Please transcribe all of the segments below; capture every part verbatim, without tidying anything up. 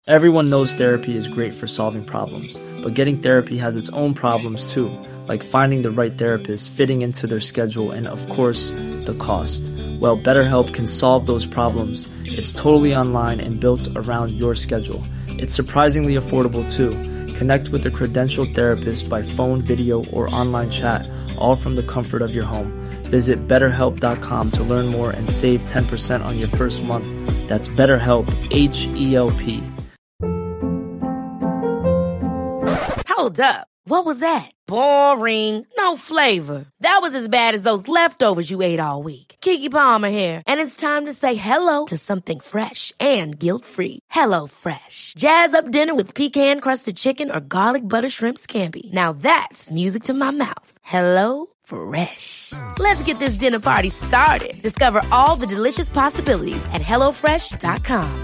Everyone knows therapy is great for solving problems, but getting therapy has its own problems too, like finding the right therapist, fitting into their schedule, and of course, the cost. Well, BetterHelp can solve those problems. It's totally online and built around your schedule. It's surprisingly affordable too. Connect with a credentialed therapist by phone, video, or online chat, all from the comfort of your home. Visit better help dot com to learn more and save ten percent on your first month. That's BetterHelp, H E L P. Hold up. What was that? Boring. No flavor. That was as bad as those leftovers you ate all week. Keke Palmer here, and it's time to say hello to something fresh and guilt-free. Hello Fresh. Jazz up dinner with pecan-crusted chicken or garlic butter shrimp scampi. Now that's music to my mouth. Hello Fresh. Let's get this dinner party started. Discover all the delicious possibilities at hello fresh dot com.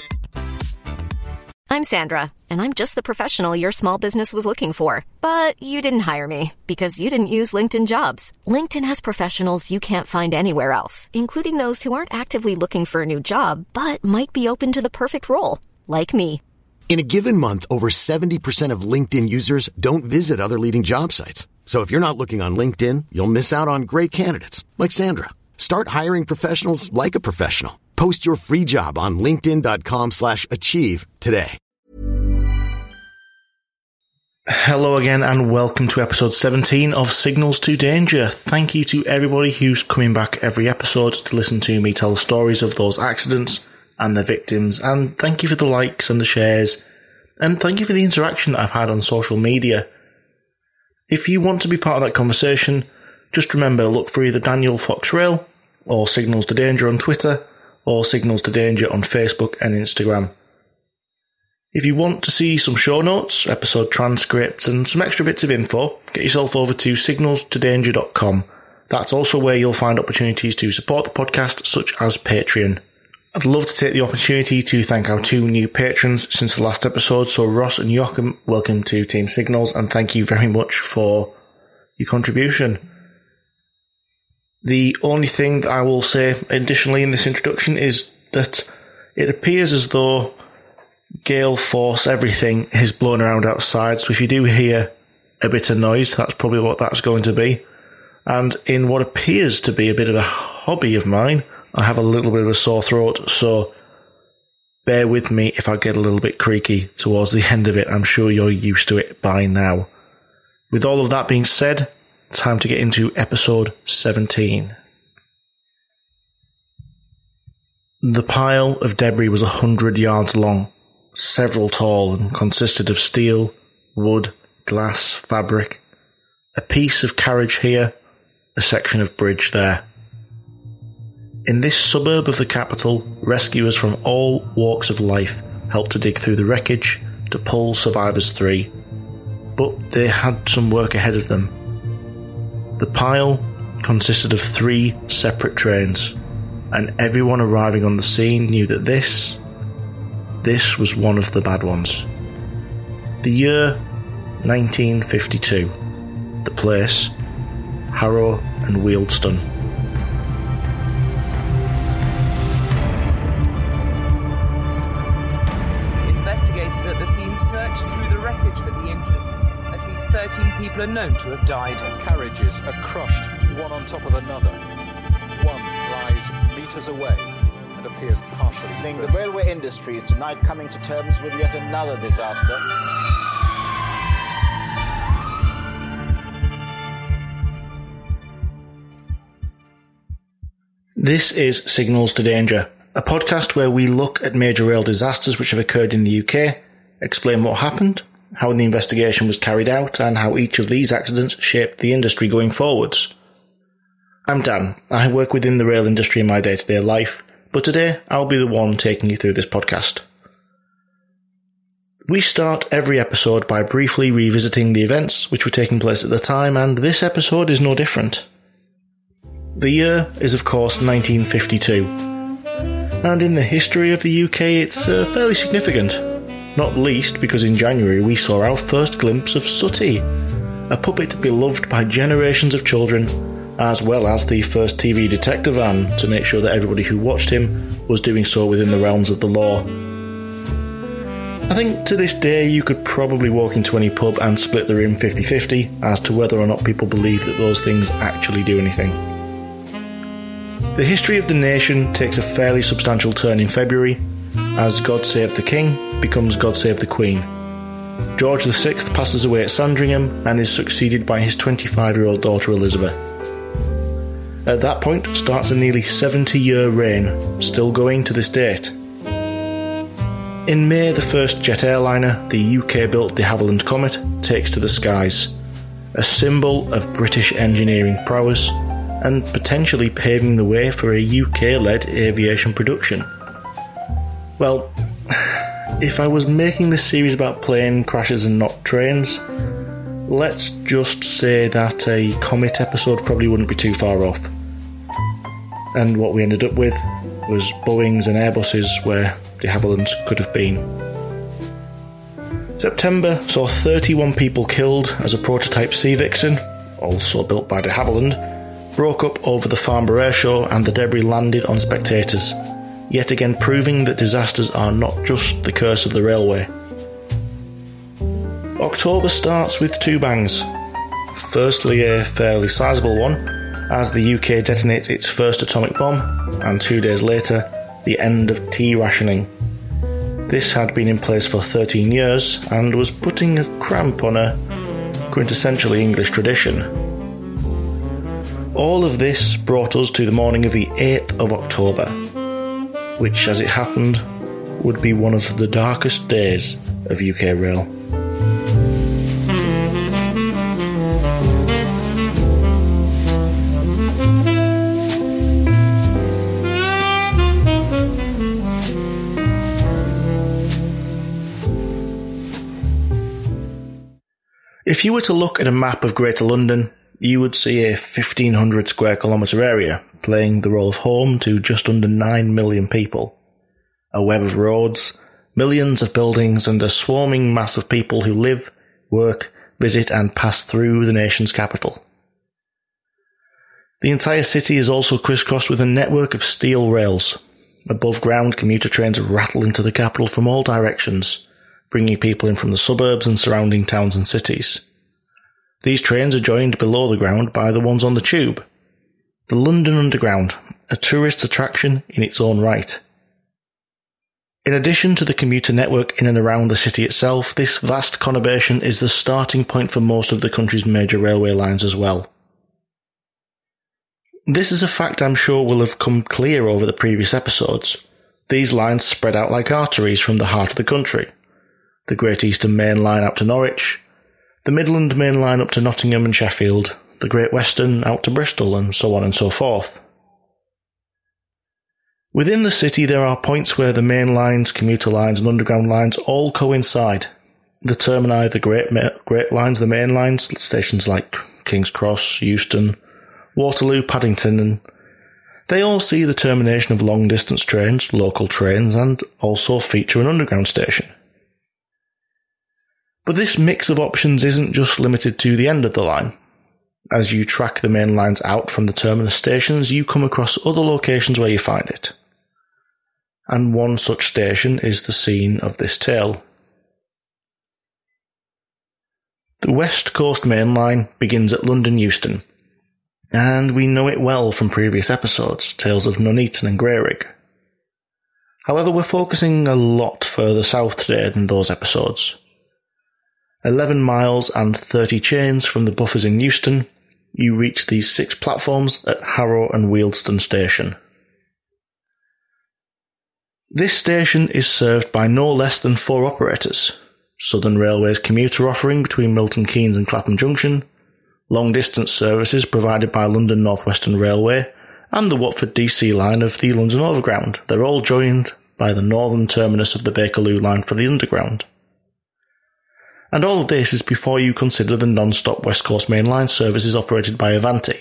I'm Sandra, and I'm just the professional your small business was looking for. But you didn't hire me because you didn't use LinkedIn Jobs. LinkedIn has professionals you can't find anywhere else, including those who aren't actively looking for a new job, but might be open to the perfect role, like me. In a given month, over seventy percent of LinkedIn users don't visit other leading job sites. So if you're not looking on LinkedIn, you'll miss out on great candidates like Sandra. Start hiring professionals like a professional. Post your free job on linkedin dot com slash achieve today. Hello again and welcome to episode seventeen of Signals to Danger. Thank you to everybody who's coming back every episode to listen to me tell stories of those accidents and their victims, and thank you for the likes and the shares, and thank you for the interaction that I've had on social media. If you want to be part of that conversation, just remember, look for either Daniel Foxrail or Signals to Danger on Twitter or Signals to Danger on Facebook and Instagram. If you want to see some show notes, episode transcripts, and some extra bits of info, get yourself over to signals to danger dot com. That's also where you'll find opportunities to support the podcast, such as Patreon. I'd love to take the opportunity to thank our two new patrons since the last episode. So Ross and Joachim, welcome to Team Signals, and thank you very much for your contribution. The only thing that I will say additionally in this introduction is that it appears as though gale force everything is blown around outside, so if you do hear a bit of noise, that's probably what that's going to be. And in what appears to be a bit of a hobby of mine, I have a little bit of a sore throat, so bear with me if I get a little bit creaky towards the end of it. I'm sure you're used to it by now. With all of that being said, time to get into episode seventeen. The pile of debris was a hundred yards long, several tall, and consisted of steel, wood, glass, fabric, a piece of carriage here, a section of bridge there. In this suburb of the capital, rescuers from all walks of life helped to dig through the wreckage to pull survivors free. But they had some work ahead of them. The pile consisted of three separate trains, and everyone arriving on the scene knew that this, this was one of the bad ones. The year nineteen fifty-two. The place, Harrow and Wealdstone. Investigators at the scene searched through the wreckage for the injured. At least thirteen people are known to have died. Carriages are crushed, one on top of another. One lies metres away and appears partially The burnt. railway industry is tonight coming to terms with yet another disaster. This is Signals to Danger, a podcast where we look at major rail disasters which have occurred in the U K, explain what happened, how the investigation was carried out, and how each of these accidents shaped the industry going forwards. I'm Dan. I work within the rail industry in my day-to-day life, but today I'll be the one taking you through this podcast. We start every episode by briefly revisiting the events which were taking place at the time, and this episode is no different. The year is of course nineteen fifty-two, and in the history of the U K it's uh, fairly significant, not least because in January we saw our first glimpse of Sooty, a puppet beloved by generations of children, as well as the first T V detective van to make sure that everybody who watched him was doing so within the realms of the law. I think to this day you could probably walk into any pub and split the room fifty-fifty as to whether or not people believe that those things actually do anything. The history of the nation takes a fairly substantial turn in February, as God Save the King becomes God Save the Queen. George the Sixth passes away at Sandringham and is succeeded by his twenty-five-year-old daughter Elizabeth. At that point starts a nearly seventy-year reign, still going to this date. In May, the first jet airliner, the U K-built de Havilland Comet, takes to the skies, a symbol of British engineering prowess and potentially paving the way for a U K-led aviation production. Well, if I was making this series about plane crashes and not trains, let's just say that a Comet episode probably wouldn't be too far off. And what we ended up with was Boeings and Airbuses where de Havillands could have been. September saw thirty-one people killed as a prototype Sea Vixen, also built by de Havilland, broke up over the Farnborough Air Show and the debris landed on spectators, yet again proving that disasters are not just the curse of the railway. October starts with two bangs. Firstly, a fairly sizable one, as the U K detonates its first atomic bomb, and two days later, the end of tea rationing. This had been in place for thirteen years and was putting a cramp on a quintessentially English tradition. All of this brought us to the morning of the eighth of October, which, as it happened, would be one of the darkest days of U K rail. If you were to look at a map of Greater London, you would see a fifteen hundred square kilometre area playing the role of home to just under nine million people. A web of roads, millions of buildings and a swarming mass of people who live, work, visit and pass through the nation's capital. The entire city is also crisscrossed with a network of steel rails. Above-ground commuter trains rattle into the capital from all directions, bringing people in from the suburbs and surrounding towns and cities. These trains are joined below the ground by the ones on the tube. The London Underground, a tourist attraction in its own right. In addition to the commuter network in and around the city itself, this vast conurbation is the starting point for most of the country's major railway lines as well. This is a fact I'm sure will have come clear over the previous episodes. These lines spread out like arteries from the heart of the country. The Great Eastern Main Line out to Norwich, the Midland Main Line up to Nottingham and Sheffield, the Great Western out to Bristol, and so on and so forth. Within the city there are points where the main lines, commuter lines and underground lines all coincide. The termini of the Great, Ma- Great Lines, the main lines, stations like King's Cross, Euston, Waterloo, Paddington, and they all see the termination of long-distance trains, local trains, and also feature an underground station. But this mix of options isn't just limited to the end of the line. As you track the main lines out from the terminus stations, you come across other locations where you find it. And one such station is the scene of this tale. The West Coast Main Line begins at London Euston, and we know it well from previous episodes, tales of Nuneaton and Greyrig. However, we're focusing a lot further south today than those episodes. eleven miles and thirty chains from the buffers in Euston, you reach these six platforms at Harrow and Wealdstone Station. This station is served by no less than four operators: Southern Railway's commuter offering between Milton Keynes and Clapham Junction, long-distance services provided by London North Western Railway, and the Watford D C line of the London Overground. They're all joined by the northern terminus of the Bakerloo line for the Underground. And all of this is before you consider the non-stop West Coast Main Line services operated by Avanti.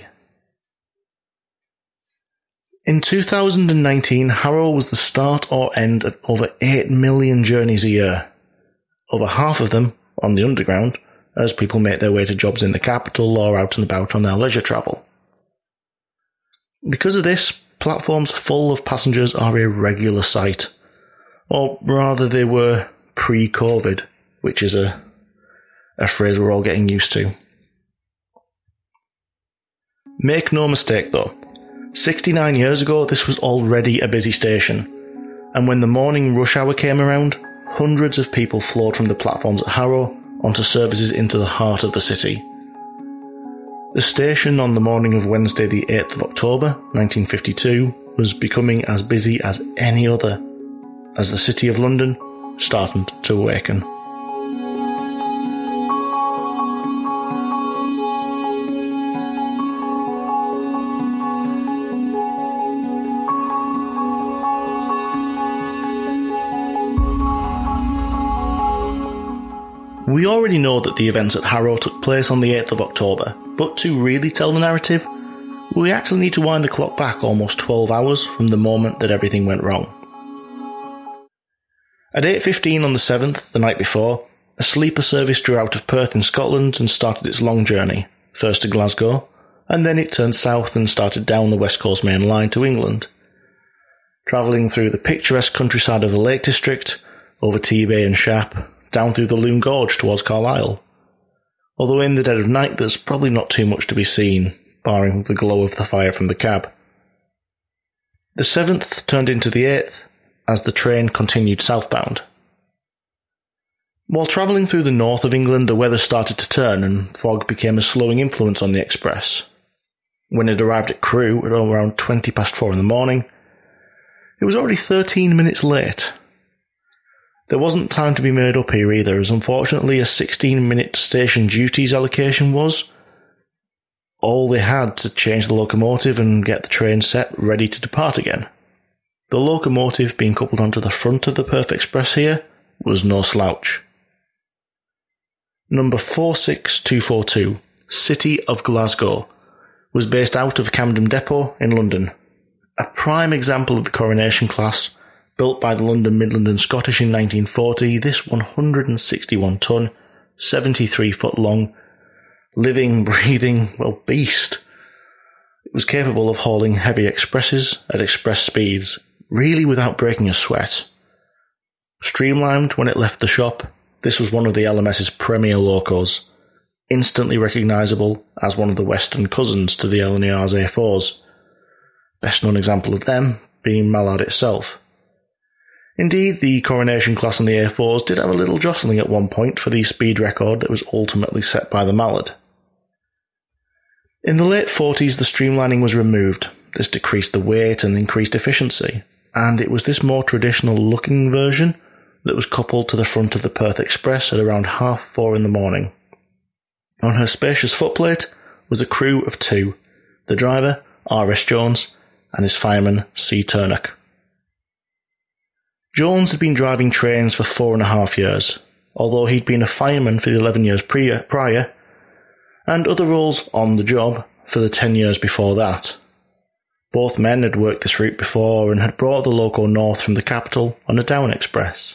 In two thousand nineteen, Harrow was the start or end of over eight million journeys a year. Over half of them on the Underground, as people make their way to jobs in the capital or out and about on their leisure travel. Because of this, platforms full of passengers are a regular sight. Or rather, they were pre-COVID, which is a, a phrase we're all getting used to. Make no mistake though, sixty-nine years ago this was already a busy station, and when the morning rush hour came around, hundreds of people flowed from the platforms at Harrow onto services into the heart of the city. The station on the morning of Wednesday the eighth of October nineteen fifty-two was becoming as busy as any other, as the City of London started to awaken. We already know that the events at Harrow took place on the eighth of October, but to really tell the narrative, we actually need to wind the clock back almost twelve hours from the moment that everything went wrong. At eight fifteen on the seventh, the night before, a sleeper service drew out of Perth in Scotland and started its long journey, first to Glasgow, and then it turned south and started down the West Coast Main Line to England. Travelling through the picturesque countryside of the Lake District, over T-Bay and Shap, down through the Loom Gorge towards Carlisle. Although in the dead of night there's probably not too much to be seen, barring the glow of the fire from the cab. The seventh turned into the eighth as the train continued southbound. While travelling through the north of England, the weather started to turn and fog became a slowing influence on the express. When it arrived at Crewe at around twenty past four in the morning, it was already thirteen minutes late. There wasn't time to be made up here either, as unfortunately a sixteen minute station duties allocation was all they had to change the locomotive and get the train set ready to depart again. The locomotive being coupled onto the front of the Perth Express here was no slouch. Number four six two four two, City of Glasgow, was based out of Camden Depot in London. A prime example of the Coronation class. Built by the London Midland and Scottish in nineteen forty, this one hundred sixty-one ton, seventy-three foot long, living, breathing, well, beast. It was capable of hauling heavy expresses at express speeds, really without breaking a sweat. Streamlined when it left the shop, this was one of the L M S's premier locos, instantly recognisable as one of the Western cousins to the L N E R's A fours. Best known example of them being Mallard itself. Indeed, the Coronation class on the A fours did have a little jostling at one point for the speed record that was ultimately set by the Mallard. In the late forties, the streamlining was removed. This decreased the weight and increased efficiency, and it was this more traditional-looking version that was coupled to the front of the Perth Express at around half four in the morning. On her spacious footplate was a crew of two, the driver, R S Jones, and his fireman, C Turnock. Jones had been driving trains for four and a half years, although he'd been a fireman for the eleven years prior, and other roles on the job for the ten years before that. Both men had worked this route before and had brought the loco north from the capital on a down express.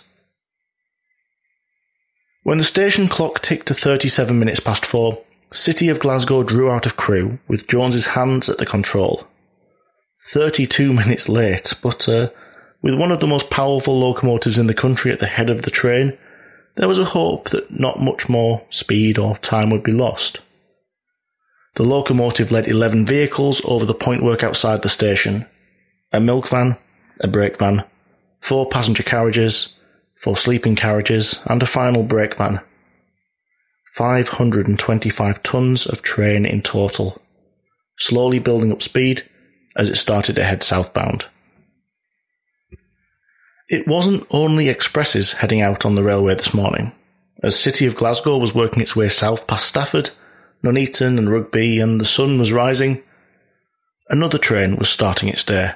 When the station clock ticked to thirty-seven minutes past four, City of Glasgow drew out of Crewe with Jones's hands at the control. thirty-two minutes late, but uh, with one of the most powerful locomotives in the country at the head of the train, there was a hope that not much more speed or time would be lost. The locomotive led eleven vehicles over the pointwork outside the station. A milk van, a brake van, four passenger carriages, four sleeping carriages, and a final brake van. five hundred twenty-five tons of train in total, slowly building up speed as it started to head southbound. It wasn't only expresses heading out on the railway this morning, as City of Glasgow was working its way south past Stafford, Nuneaton and Rugby, and the sun was rising. Another train was starting its day.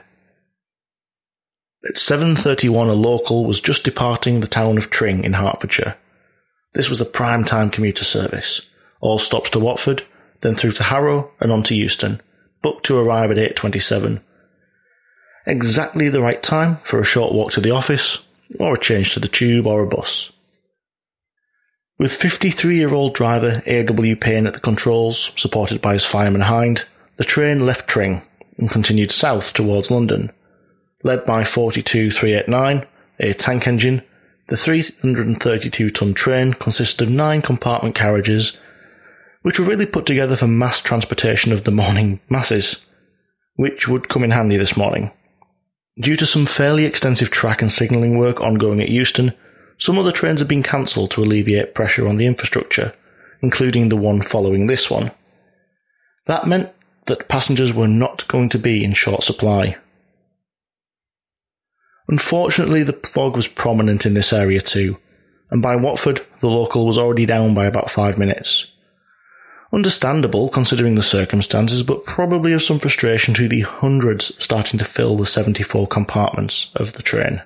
At seven thirty-one, a local was just departing the town of Tring in Hertfordshire. This was a prime-time commuter service. All stops to Watford, then through to Harrow and on to Euston, booked to arrive at eight twenty-seven. Exactly the right time for a short walk to the office, or a change to the tube or a bus. With fifty-three-year-old driver A W Payne at the controls, supported by his fireman Hind, the train left Tring and continued south towards London, led by forty-two three eighty-nine, a tank engine, The three hundred thirty-two ton train consisted of nine compartment carriages, which were really put together for mass transportation of the morning masses, which would come in handy this morning. Due to some fairly extensive track and signalling work ongoing at Euston, some other trains have been cancelled to alleviate pressure on the infrastructure, including the one following this one. That meant that passengers were not going to be in short supply. Unfortunately, the fog was prominent in this area too, and by Watford, the local was already down by about five minutes. Understandable considering the circumstances, but probably of some frustration to the hundreds starting to fill the seventy-four compartments of the train.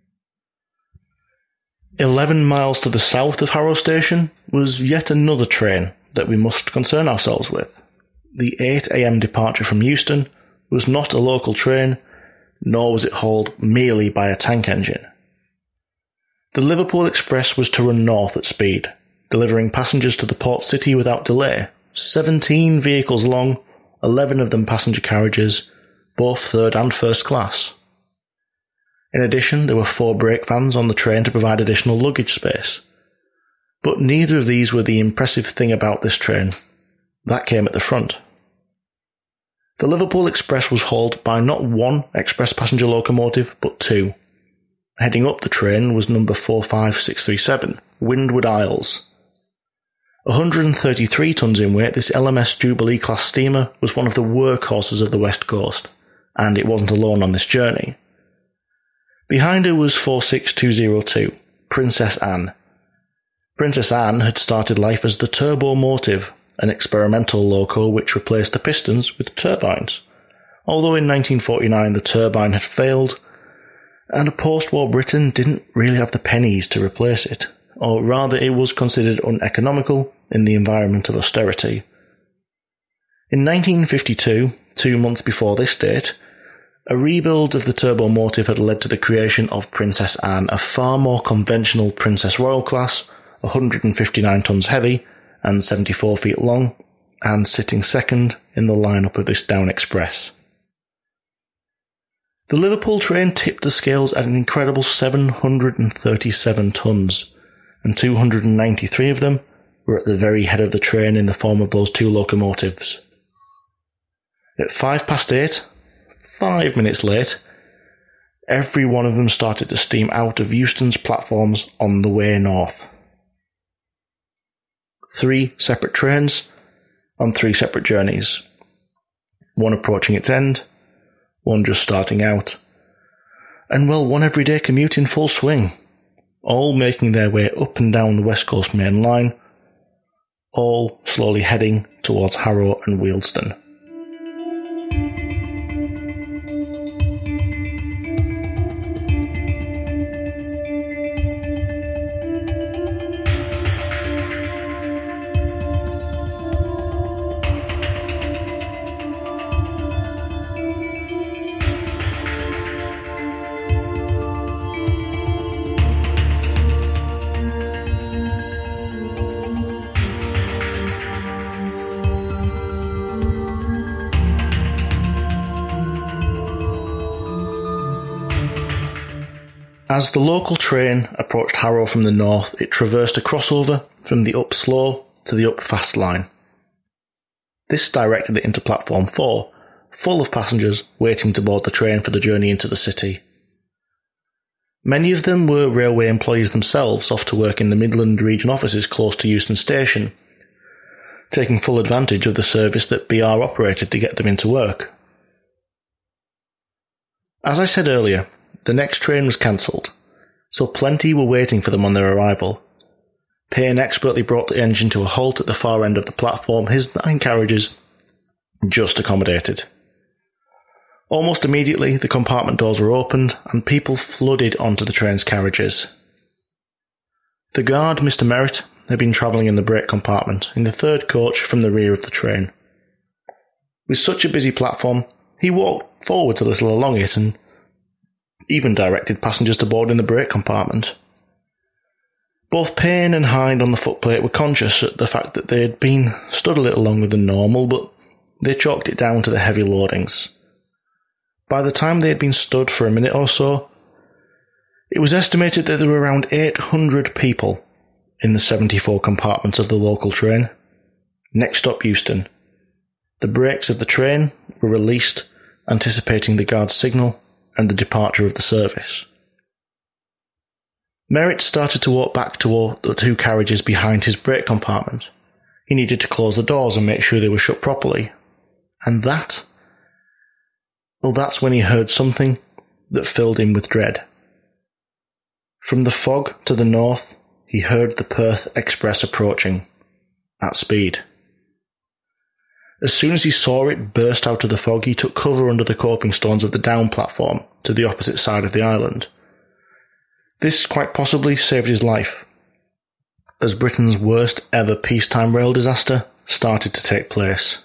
Eleven miles to the south of Harrow Station was yet another train that we must concern ourselves with. The eight a m departure from Euston was not a local train, nor was it hauled merely by a tank engine. The Liverpool Express was to run north at speed, delivering passengers to the port city without delay. seventeen vehicles long, eleven of them passenger carriages, both third and first class. In addition, there were four brake vans on the train to provide additional luggage space. But neither of these were the impressive thing about this train. That came at the front. The Liverpool Express was hauled by not one express passenger locomotive, but two. Heading up the train was number four five six three seven, Windward Isles. one hundred thirty-three tons in weight, this L M S Jubilee class steamer was one of the workhorses of the West Coast, and it wasn't alone on this journey. Behind her was four six two zero two, Princess Anne. Princess Anne had started life as the Turbo Motive, an experimental loco which replaced the pistons with turbines, although in nineteen forty-nine the turbine had failed, and a post-war Britain didn't really have the pennies to replace it, or rather it was considered uneconomical in the environment of austerity. In nineteen fifty-two, two months before this date, a rebuild of the Turbo Motive had led to the creation of Princess Anne, a far more conventional Princess Royal class, one hundred fifty-nine tons heavy and seventy-four feet long, and sitting second in the lineup of this Down Express. The Liverpool train tipped the scales at an incredible seven hundred thirty-seven tons, and two hundred ninety-three of them were at the very head of the train in the form of those two locomotives. At five past eight, five minutes late, every one of them started to steam out of Euston's platforms on the way north. Three separate trains on three separate journeys. One approaching its end, one just starting out, and well, one everyday commute in full swing, all making their way up and down the West Coast Main Line, all slowly heading towards Harrow and Wealdstone. As the local train approached Harrow from the north, it traversed a crossover from the up slow to the up fast line. This directed it into platform four, full of passengers waiting to board the train for the journey into the city. Many of them were railway employees themselves, off to work in the Midland region offices close to Euston Station, taking full advantage of the service that B R operated to get them into work. As I said earlier, the next train was cancelled, so plenty were waiting for them on their arrival. Payne expertly brought the engine to a halt at the far end of the platform, his nine carriages just accommodated. Almost immediately, the compartment doors were opened, and people flooded onto the train's carriages. The guard, Mister Merritt, had been travelling in the brake compartment, in the third coach from the rear of the train. With such a busy platform, he walked forwards a little along it, and even directed passengers to board in the brake compartment. Both Payne and Hind on the footplate were conscious at the fact that they had been stood a little longer than normal, but they chalked it down to the heavy loadings. By the time they had been stood for a minute or so, It was estimated that there were around eight hundred people in the seventy-four compartments of the local train. Next stop, Euston. The brakes of the train were released, anticipating the guard's signal and the departure of the service. Merritt started to walk back toward the two carriages behind his brake compartment. He needed to close the doors and make sure they were shut properly. And that? Well, that's when he heard something that filled him with dread. From the fog to the north, he heard the Perth Express approaching, at speed. As soon as he saw it burst out of the fog, he took cover under the coping stones of the down platform to the opposite side of the island. This quite possibly saved his life, as Britain's worst ever peacetime rail disaster started to take place.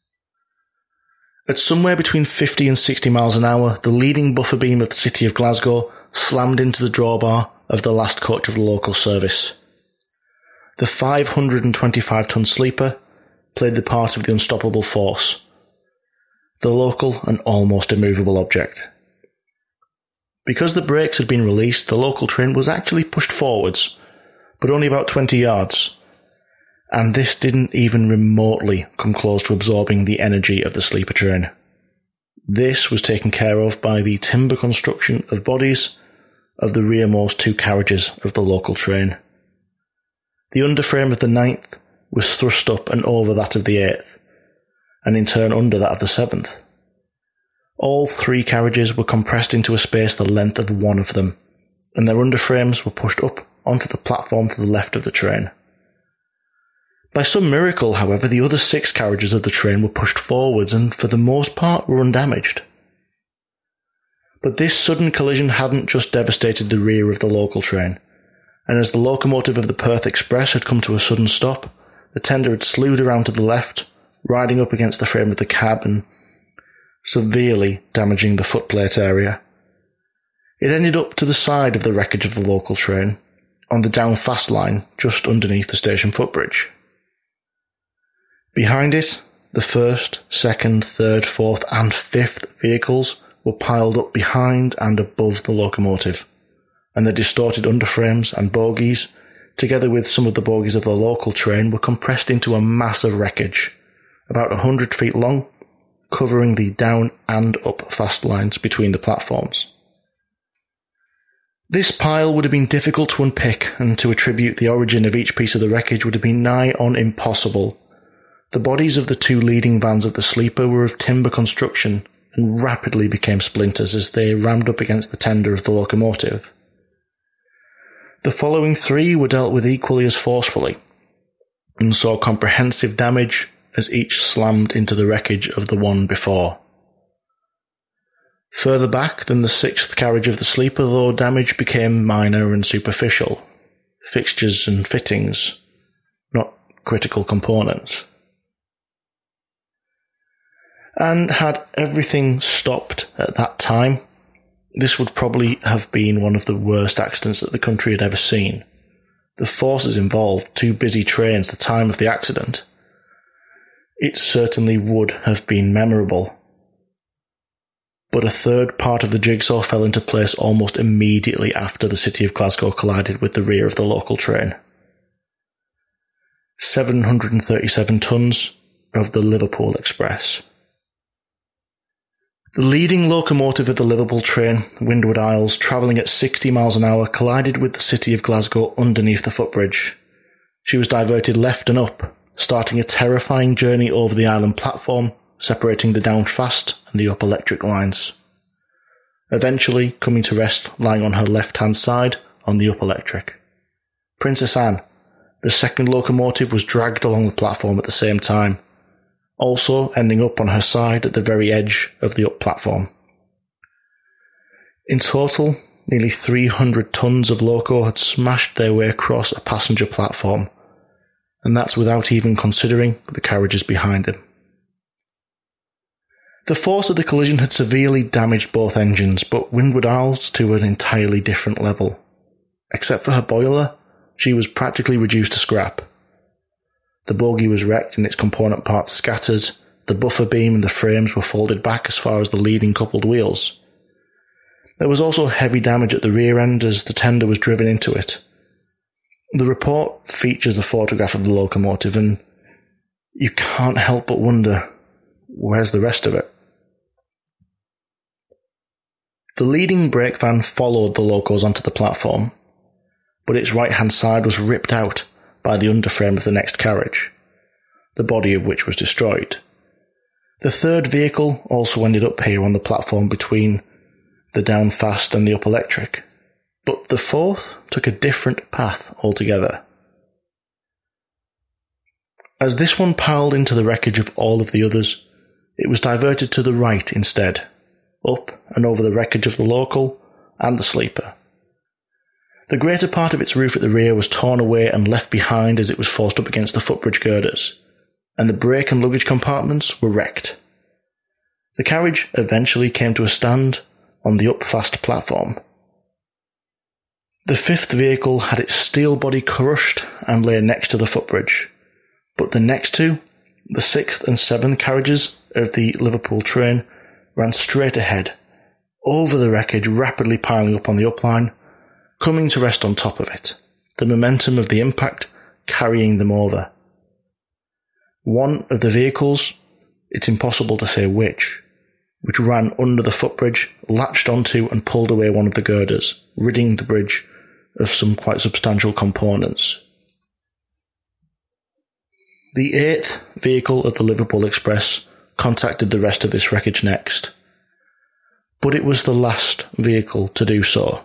At somewhere between fifty and sixty miles an hour, the leading buffer beam of the city of Glasgow slammed into the drawbar of the last coach of the local service. The five hundred twenty-five ton sleeper played the part of the unstoppable force, the local and almost immovable object. Because the brakes had been released, the local train was actually pushed forwards, but only about twenty yards, and this didn't even remotely come close to absorbing the energy of the sleeper train. This was taken care of by the timber construction of bodies of the rearmost two carriages of the local train. The underframe of the ninth was thrust up and over that of the eighth, and in turn under that of the seventh. All three carriages were compressed into a space the length of one of them, and their underframes were pushed up onto the platform to the left of the train. By some miracle, however, the other six carriages of the train were pushed forwards and, for the most part, were undamaged. But this sudden collision hadn't just devastated the rear of the local train, and as the locomotive of the Perth Express had come to a sudden stop, the tender had slewed around to the left, riding up against the frame of the cab and severely damaging the footplate area. It ended up to the side of the wreckage of the local train, on the down fast line just underneath the station footbridge. Behind it, the first, second, third, fourth and fifth vehicles were piled up behind and above the locomotive, and the distorted underframes and bogies, together with some of the bogies of the local train, were compressed into a mass of wreckage, about a hundred feet long, covering the down and up fast lines between the platforms. This pile would have been difficult to unpick, and to attribute the origin of each piece of the wreckage would have been nigh on impossible. The bodies of the two leading vans of the sleeper were of timber construction, and rapidly became splinters as they rammed up against the tender of the locomotive. The following three were dealt with equally as forcefully, and saw comprehensive damage as each slammed into the wreckage of the one before. Further back than the sixth carriage of the sleeper, though, damage became minor and superficial. Fixtures and fittings, not critical components. And had everything stopped at that time, this would probably have been one of the worst accidents that the country had ever seen. The forces involved, two busy trains, the time of the accident. It certainly would have been memorable. But a third part of the jigsaw fell into place almost immediately after the city of Glasgow collided with the rear of the local train. seven hundred thirty-seven tons of the Liverpool Express. The leading locomotive of the Liverpool train, Windward Isles, travelling at sixty miles an hour, collided with the city of Glasgow underneath the footbridge. She was diverted left and up, starting a terrifying journey over the island platform, separating the down fast and the up electric lines. Eventually coming to rest lying on her left-hand side on the up electric. Princess Anne, the second locomotive, was dragged along the platform at the same time, also ending up on her side at the very edge of the up platform. In total, nearly three hundred tons of loco had smashed their way across a passenger platform, and that's without even considering the carriages behind him. The force of the collision had severely damaged both engines, but Windward Isles to an entirely different level. Except for her boiler, she was practically reduced to scrap. The bogie was wrecked and its component parts scattered, the buffer beam and the frames were folded back as far as the leading coupled wheels. There was also heavy damage at the rear end as the tender was driven into it. The report features a photograph of the locomotive, and you can't help but wonder, where's the rest of it? The leading brake van followed the locos onto the platform, but its right-hand side was ripped out by the underframe of the next carriage, the body of which was destroyed. The third vehicle also ended up here on the platform between the down fast and the up electric, but the fourth took a different path altogether. As this one piled into the wreckage of all of the others, it was diverted to the right instead, up and over the wreckage of the local and the sleeper. The greater part of its roof at the rear was torn away and left behind as it was forced up against the footbridge girders, and the brake and luggage compartments were wrecked. The carriage eventually came to a stand on the up-fast platform. The fifth vehicle had its steel body crushed and lay next to the footbridge, but the next two, the sixth and seventh carriages of the Liverpool train, ran straight ahead, over the wreckage rapidly piling up on the upline, coming to rest on top of it, the momentum of the impact carrying them over. One of the vehicles, it's impossible to say which, which ran under the footbridge, latched onto and pulled away one of the girders, ridding the bridge of some quite substantial components. The eighth vehicle of the Liverpool Express contacted the rest of this wreckage next, but it was the last vehicle to do so.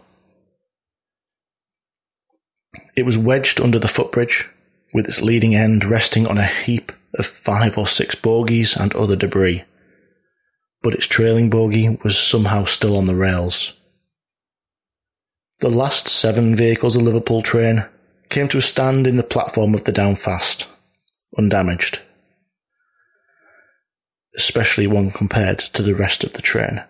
It was wedged under the footbridge, with its leading end resting on a heap of five or six bogies and other debris, but its trailing bogie was somehow still on the rails. The last seven vehicles of the Liverpool train came to a stand in the platform of the Downfast, undamaged, especially when compared to the rest of the train.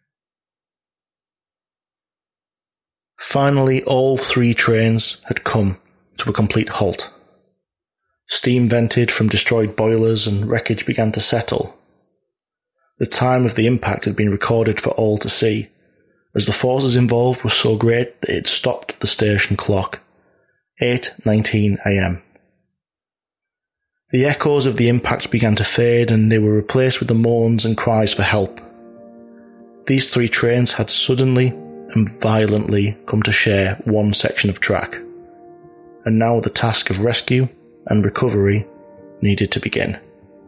Finally, all three trains had come to a complete halt. Steam vented from destroyed boilers and wreckage began to settle. The time of the impact had been recorded for all to see, as the forces involved were so great that it stopped the station clock, eight nineteen a m. The echoes of the impact began to fade and they were replaced with the moans and cries for help. These three trains had suddenly and violently come to share one section of track, and now the task of rescue and recovery needed to begin.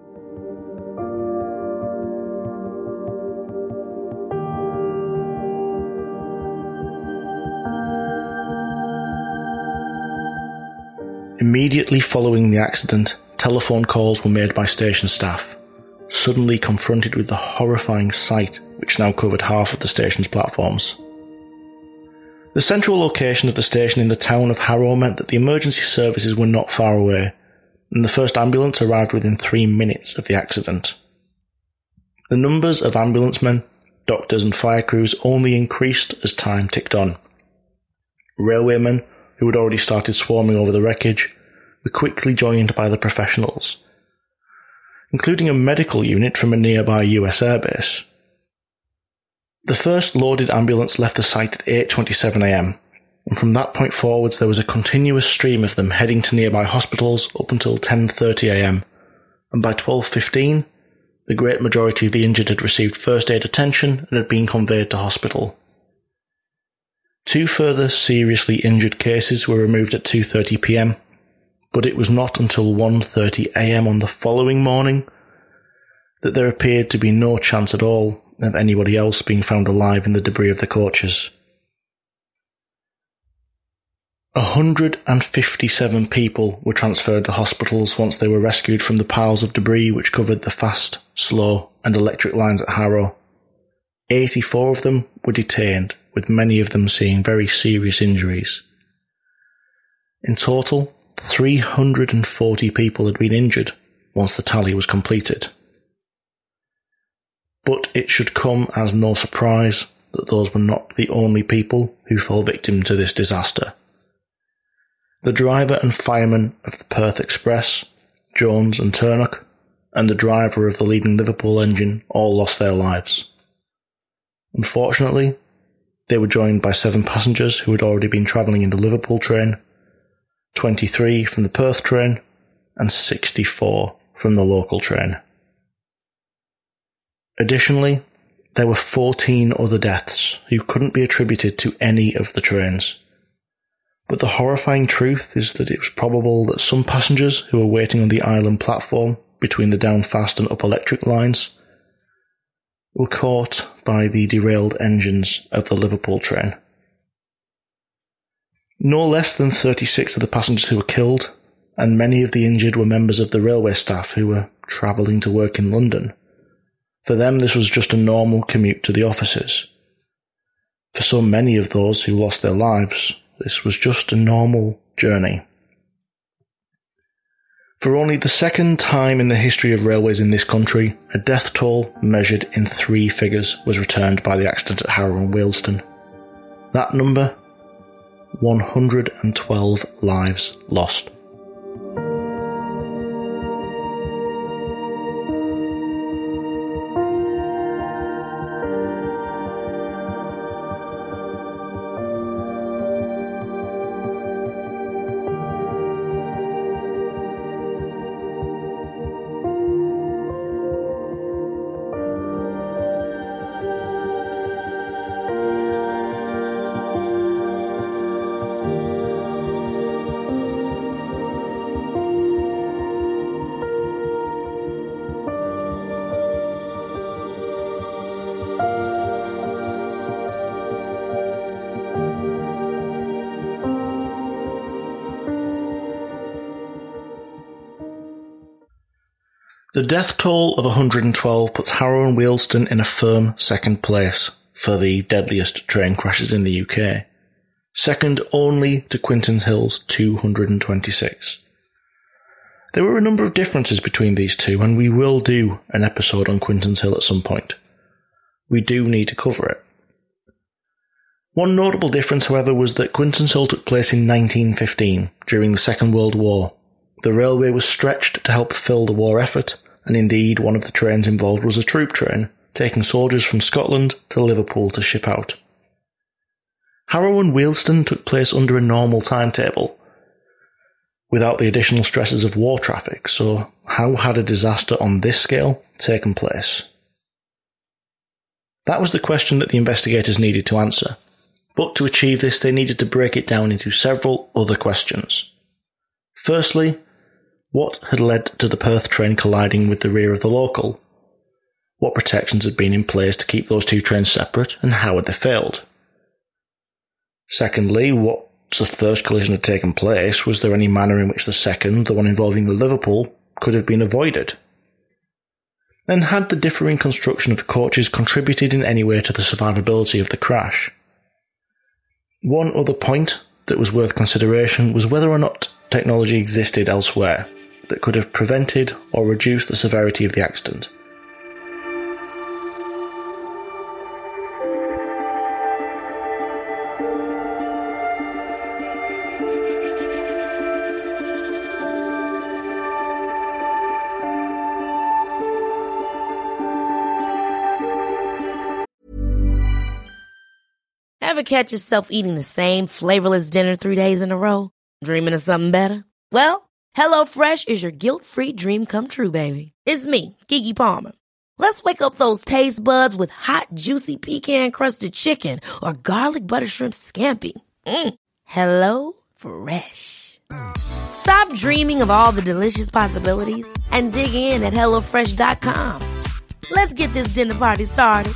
Immediately following the accident, telephone calls were made by station staff, suddenly confronted with the horrifying sight which now covered half of the station's platforms. The central location of the station in the town of Harrow meant that the emergency services were not far away, and the first ambulance arrived within three minutes of the accident. The numbers of ambulance men, doctors and fire crews only increased as time ticked on. Railwaymen, who had already started swarming over the wreckage, were quickly joined by the professionals, including a medical unit from a nearby U S airbase. The first loaded ambulance left the site at eight twenty-seven a m, and from that point forwards there was a continuous stream of them heading to nearby hospitals up until ten thirty a m, and by twelve fifteen, the great majority of the injured had received first aid attention and had been conveyed to hospital. Two further seriously injured cases were removed at two thirty p m, but it was not until one thirty a m on the following morning that there appeared to be no chance at all of anybody else being found alive in the debris of the coaches. one hundred fifty-seven people were transferred to hospitals once they were rescued from the piles of debris which covered the fast, slow and electric lines at Harrow. eighty-four of them were detained, with many of them seeing very serious injuries. In total, three hundred forty people had been injured once the tally was completed. But it should come as no surprise that those were not the only people who fell victim to this disaster. The driver and fireman of the Perth Express, Jones and Turnock, and the driver of the leading Liverpool engine all lost their lives. Unfortunately, They were joined by seven passengers who had already been travelling in the Liverpool train, twenty-three from the Perth train, and sixty-four from the local train. Additionally, there were fourteen other deaths who couldn't be attributed to any of the trains. But the horrifying truth is that it was probable that some passengers who were waiting on the island platform between the Downfast and Up Electric lines were caught by the derailed engines of the Liverpool train. No less than thirty-six of the passengers who were killed, and many of the injured were members of the railway staff who were travelling to work in London. For them, this was just a normal commute to the offices. For so many of those who lost their lives, this was just a normal journey. For only the second time in the history of railways in this country, a death toll measured in three figures was returned by the accident at Harrow and Wealdstone. That number? one hundred twelve lives lost. The death toll of one hundred twelve puts Harrow and Wealdstone in a firm second place for the deadliest train crashes in the U K, second only to Quinton Hill's two hundred twenty-six. There were a number of differences between these two, and we will do an episode on Quinton Hill at some point. We do need to cover it. One notable difference, however, was that Quinton Hill took place in nineteen fifteen, during the Second World War. The railway was stretched to help fill the war effort, and indeed one of the trains involved was a troop train, taking soldiers from Scotland to Liverpool to ship out. Harrow and Wealdstone took place under a normal timetable, without the additional stresses of war traffic, so how had a disaster on this scale taken place? That was the question that the investigators needed to answer, but to achieve this they needed to break it down into several other questions. Firstly, what had led to the Perth train colliding with the rear of the local? What protections had been in place to keep those two trains separate, and how had they failed? Secondly, once the first collision had taken place, was there any manner in which the second, the one involving the Liverpool, could have been avoided? Then had the differing construction of the coaches contributed in any way to the survivability of the crash? One other point that was worth consideration was whether or not technology existed elsewhere that could have prevented or reduced the severity of the accident. Ever catch yourself eating the same flavorless dinner three days in a row? Dreaming of something better? Well, HelloFresh is your guilt-free dream come true, baby. It's me, Keke Palmer. Let's wake up those taste buds with hot, juicy pecan-crusted chicken or garlic butter shrimp scampi. Mm. Hello Fresh. Stop dreaming of all the delicious possibilities and dig in at hello fresh dot com. Let's get this dinner party started.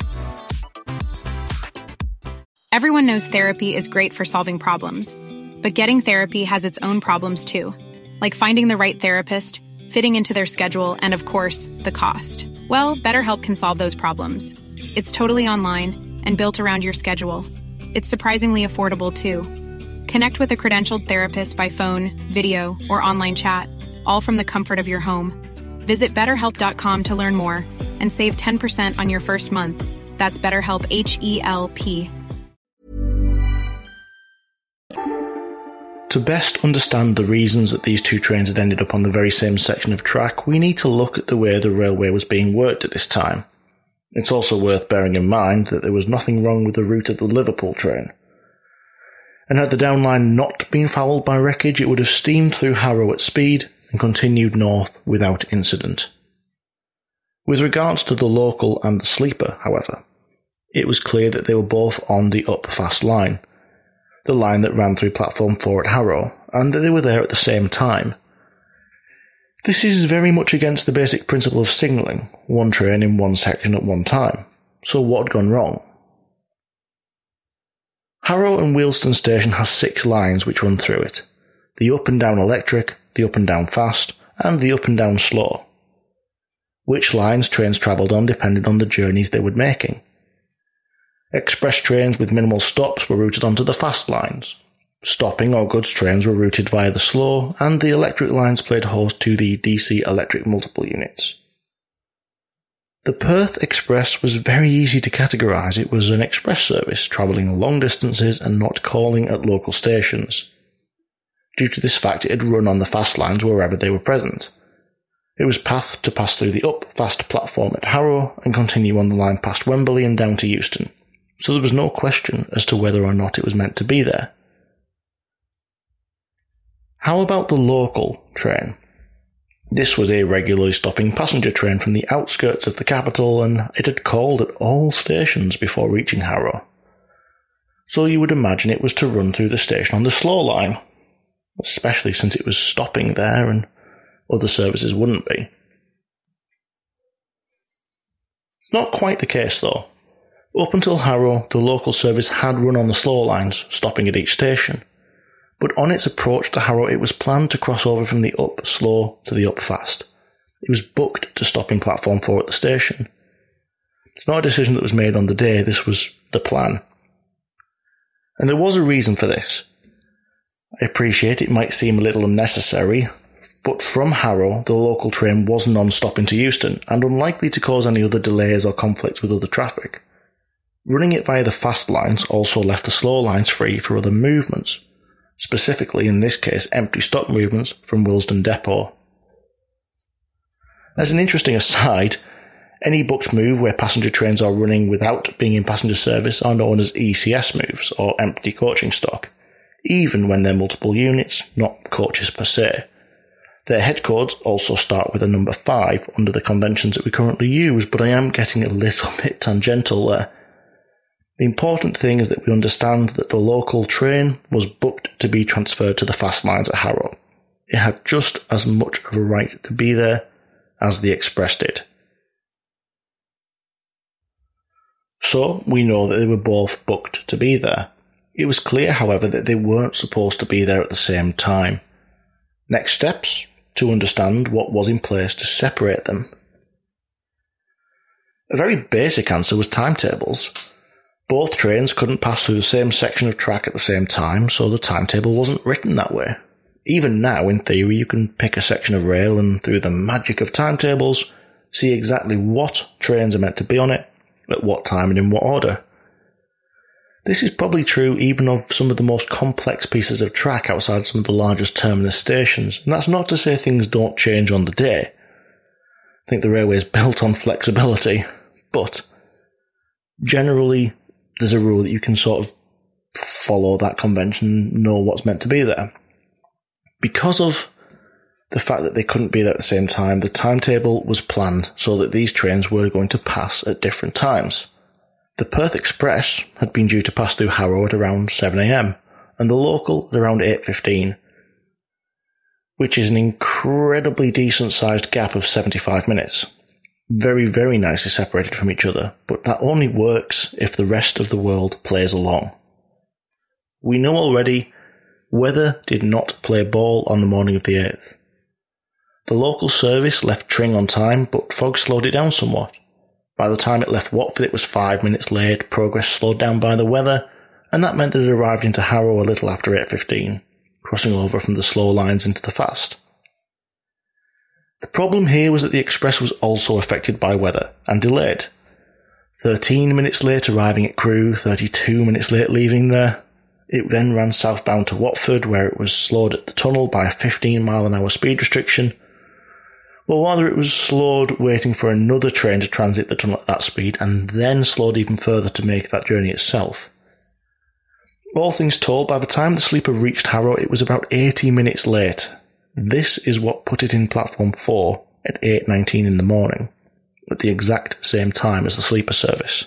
Everyone knows therapy is great for solving problems, but getting therapy has its own problems too, like finding the right therapist, fitting into their schedule, and of course, the cost. Well, BetterHelp can solve those problems. It's totally online and built around your schedule. It's surprisingly affordable too. Connect with a credentialed therapist by phone, video, or online chat, all from the comfort of your home. Visit better help dot com to learn more and save ten percent on your first month. That's BetterHelp, H E L P. To best understand the reasons that these two trains had ended up on the very same section of track, we need to look at the way the railway was being worked at this time. It's also worth bearing in mind that there was nothing wrong with the route of the Liverpool train. And had the down line not been fouled by wreckage, it would have steamed through Harrow at speed and continued north without incident. With regards to the local and the sleeper, however, it was clear that they were both on the up fast line, the line that ran through platform four at Harrow, and that they were there at the same time. This is very much against the basic principle of signalling, one train in one section at one time. So what had gone wrong? Harrow and Wealdstone Station has six lines which run through it. The up and down electric, the up and down fast, and the up and down slow. Which lines trains travelled on depended on the journeys they were making. Express trains with minimal stops were routed onto the fast lines. Stopping or goods trains were routed via the slow, and the electric lines played host to the D C electric multiple units. The Perth Express was very easy to categorise. It was an express service travelling long distances and not calling at local stations. Due to this fact, it had run on the fast lines wherever they were present. It was pathed to pass through the up fast platform at Harrow and continue on the line past Wembley and down to Euston, so there was no question as to whether or not it was meant to be there. How about the local train? This was a regularly stopping passenger train from the outskirts of the capital, and it had called at all stations before reaching Harrow. So you would imagine it was to run through the station on the slow line, especially since it was stopping there and other services wouldn't be. It's not quite the case though. Up until Harrow, the local service had run on the slow lines, stopping at each station. But on its approach to Harrow, it was planned to cross over from the up slow to the up fast. It was booked to stop in platform four at the station. It's not a decision that was made on the day, this was the plan. And there was a reason for this. I appreciate it might seem a little unnecessary, but from Harrow, the local train was non-stop into Euston, and unlikely to cause any other delays or conflicts with other traffic. Running it via the fast lines also left the slow lines free for other movements. Specifically, in this case, empty stock movements from Willesden Depot. As an interesting aside, any booked move where passenger trains are running without being in passenger service are known as E C S moves, or empty coaching stock, even when they're multiple units, not coaches per se. Their head codes also start with a number five under the conventions that we currently use, but I am getting a little bit tangential there. The important thing is that we understand that the local train was booked to be transferred to the fast lines at Harrow. It had just as much of a right to be there as the express did. So, we know that they were both booked to be there. It was clear, however, that they weren't supposed to be there at the same time. Next steps, to understand what was in place to separate them. A very basic answer was timetables. Both trains couldn't pass through the same section of track at the same time, so the timetable wasn't written that way. Even now, in theory, you can pick a section of rail and, through the magic of timetables, see exactly what trains are meant to be on it, at what time and in what order. This is probably true even of some of the most complex pieces of track outside some of the largest terminus stations, and that's not to say things don't change on the day. I think the railway is built on flexibility, but generally there's a rule that you can sort of follow that convention, know what's meant to be there. Because of the fact that they couldn't be there at the same time, the timetable was planned so that these trains were going to pass at different times. The Perth Express had been due to pass through Harrow at around seven a m, and the local at around eight fifteen, which is an incredibly decent-sized gap of seventy-five minutes. Very, very nicely separated from each other, but that only works if the rest of the world plays along. We know already weather did not play ball on the morning of the eighth. The local service left Tring on time, but fog slowed it down somewhat. By the time it left Watford, it was five minutes late, progress slowed down by the weather, and that meant that it arrived into Harrow a little after eight fifteen, crossing over from the slow lines into the fast. The problem here was that the express was also affected by weather, and delayed. thirteen minutes late arriving at Crewe, thirty-two minutes late leaving there. It then ran southbound to Watford, where it was slowed at the tunnel by a fifteen mile an hour speed restriction, or rather it was slowed waiting for another train to transit the tunnel at that speed, and then slowed even further to make that journey itself. All things told, by the time the sleeper reached Harrow, it was about eighty minutes late. This is what put it in platform four at eight nineteen in the morning, at the exact same time as the sleeper service.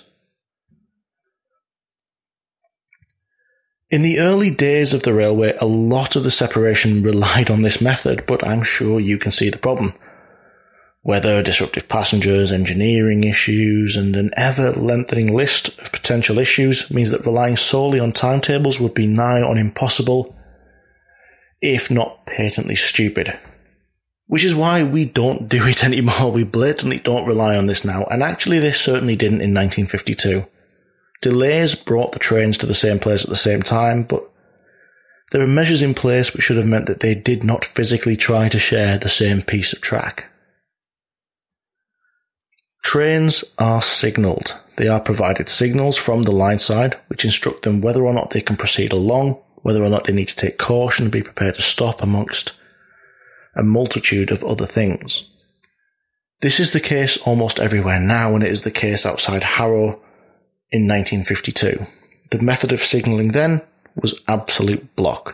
In the early days of the railway, a lot of the separation relied on this method, but I'm sure you can see the problem. Weather, disruptive passengers, engineering issues, and an ever-lengthening list of potential issues means that relying solely on timetables would be nigh on impossible, if not patently stupid. Which is why we don't do it anymore. We blatantly don't rely on this now, and actually they certainly didn't in nineteen fifty-two. Delays brought the trains to the same place at the same time, but there are measures in place which should have meant that they did not physically try to share the same piece of track. Trains are signalled. They are provided signals from the line side, which instruct them whether or not they can proceed along, whether or not they need to take caution and be prepared to stop, amongst a multitude of other things. This is the case almost everywhere now, and it is the case outside Harrow in nineteen fifty-two. The method of signalling then was absolute block.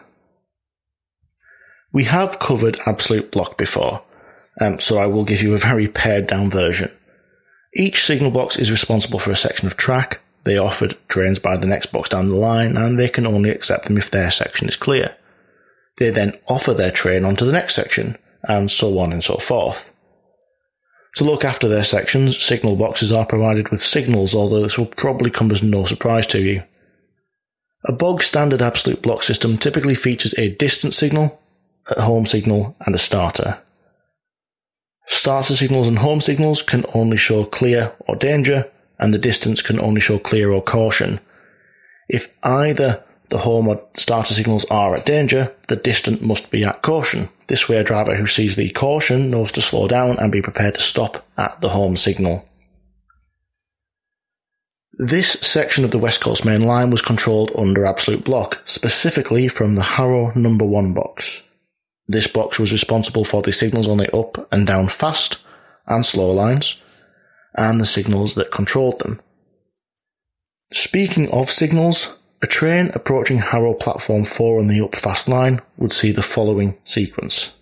We have covered absolute block before, um, so I will give you a very pared down version. Each signal box is responsible for a section of track. They are offered trains by the next box down the line, and they can only accept them if their section is clear. They then offer their train onto the next section, and so on and so forth. To look after their sections, signal boxes are provided with signals, although this will probably come as no surprise to you. A bog standard absolute block system typically features a distance signal, a home signal, and a starter. Starter signals and home signals can only show clear or danger, and the distance can only show clear or caution. If either the home or starter signals are at danger, the distant must be at caution. This way a driver who sees the caution knows to slow down and be prepared to stop at the home signal. This section of the West Coast Main Line was controlled under absolute block, specifically from the Harrow number one box. This box was responsible for the signals on the up and down fast and slow lines, and the signals that controlled them. Speaking of signals, a train approaching Harrow platform four on the up fast line would see the following sequence.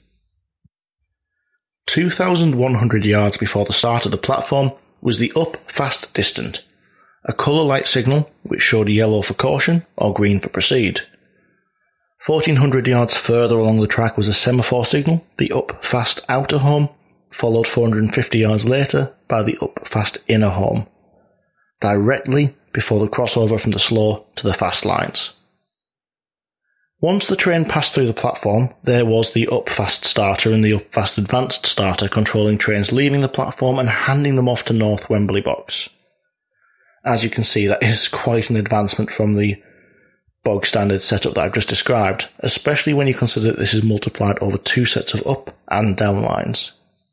two thousand one hundred yards before the start of the platform was the up fast distant, a colour light signal which showed yellow for caution or green for proceed. fourteen hundred yards further along the track was a semaphore signal, the up fast outer home, followed four hundred fifty yards later by the up fast inner home, directly before the crossover from the slow to the fast lines. Once the train passed through the platform, there was the up fast starter and the up fast advanced starter controlling trains leaving the platform and handing them off to North Wembley box. As you can see, that is quite an advancement from the bog standard setup that I've just described, especially when you consider that this is multiplied over two sets of up and down lines.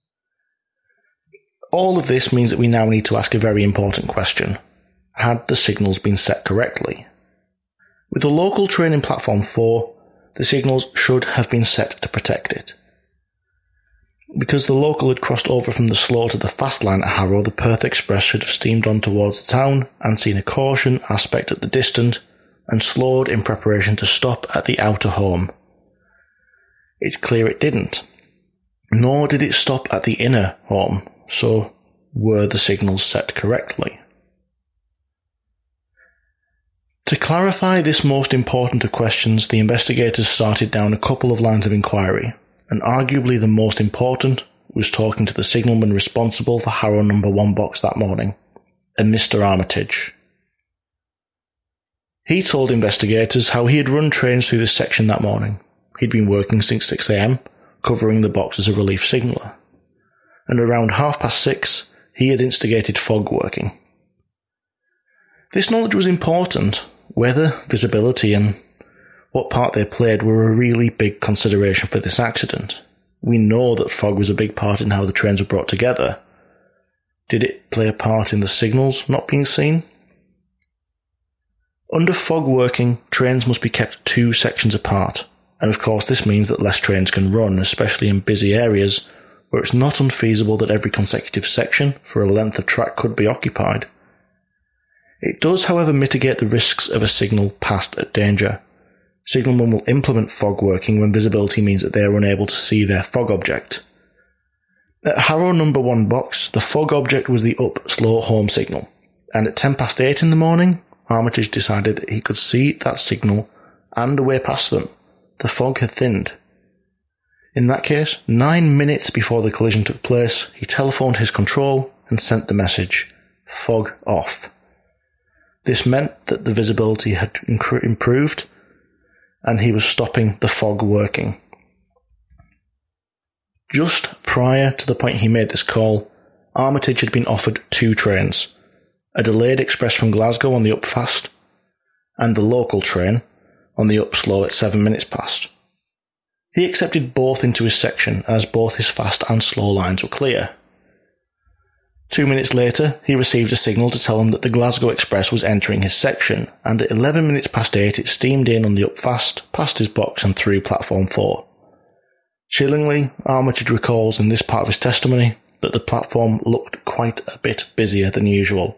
All of this means that we now need to ask a very important question. Had the signals been set correctly? With the local train in platform four, the signals should have been set to protect it. Because the local had crossed over from the slow to the fast line at Harrow, the Perth Express should have steamed on towards the town and seen a caution aspect at the distant and slowed in preparation to stop at the outer home. It's clear it didn't. Nor did it stop at the inner home, so were the signals set correctly? To clarify this most important of questions, the investigators started down a couple of lines of inquiry, and arguably the most important was talking to the signalman responsible for Harrow number one box that morning, a Mister Armitage. He told investigators how he had run trains through this section that morning. He'd been working since six a.m, covering the box as a relief signaller, and around half past six he had instigated fog working. This knowledge was important. Weather, visibility, and what part they played were a really big consideration for this accident. We know that fog was a big part in how the trains were brought together. Did it play a part in the signals not being seen? Under fog working, trains must be kept two sections apart, and of course this means that less trains can run, especially in busy areas where it's not unfeasible that every consecutive section for a length of track could be occupied. It does, however, mitigate the risks of a signal passed at danger. Signalmen will implement fog working when visibility means that they are unable to see their fog object. At Harrow number one box, the fog object was the up slow home signal, and at ten past eight in the morning, Armitage decided that he could see that signal and away past them. The fog had thinned. In that case, nine minutes before the collision took place, he telephoned his control and sent the message, "Fog off." This meant that the visibility had inc- improved, and he was stopping the fog working. Just prior to the point he made this call, Armitage had been offered two trains, a delayed express from Glasgow on the up fast, and the local train on the up slow at seven minutes past. He accepted both into his section, as both his fast and slow lines were clear. Two minutes later, he received a signal to tell him that the Glasgow Express was entering his section, and at eleven minutes past eight it steamed in on the up fast, past his box and through platform four. Chillingly, Armitage recalls in this part of his testimony that the platform looked quite a bit busier than usual.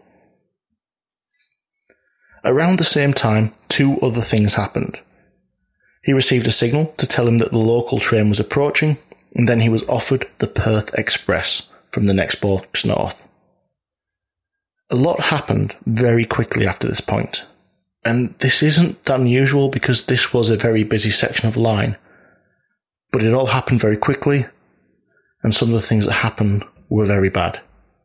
Around the same time, two other things happened. He received a signal to tell him that the local train was approaching, and then he was offered the Perth Express from the next box north. A lot happened very quickly after this point, and this isn't that unusual because this was a very busy section of line, but it all happened very quickly, and some of the things that happened were very bad.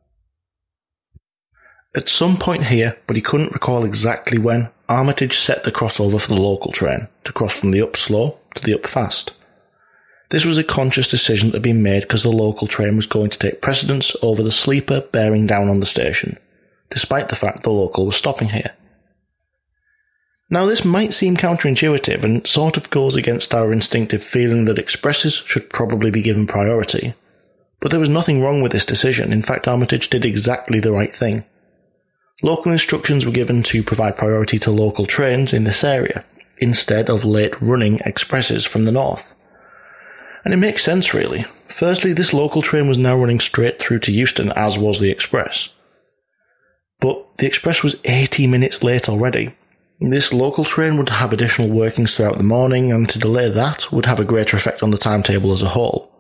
At some point here, but he couldn't recall exactly when, Armitage set the crossover for the local train to cross from the up slow to the up fast. This was a conscious decision that had been made because the local train was going to take precedence over the sleeper bearing down on the station, despite the fact the local was stopping here. Now this might seem counterintuitive and sort of goes against our instinctive feeling that expresses should probably be given priority, but there was nothing wrong with this decision. In fact, Armitage did exactly the right thing. Local instructions were given to provide priority to local trains in this area, instead of late-running expresses from the north. And it makes sense, really. Firstly, this local train was now running straight through to Euston, as was the express. But the express was eighty minutes late already. This local train would have additional workings throughout the morning, and to delay that would have a greater effect on the timetable as a whole.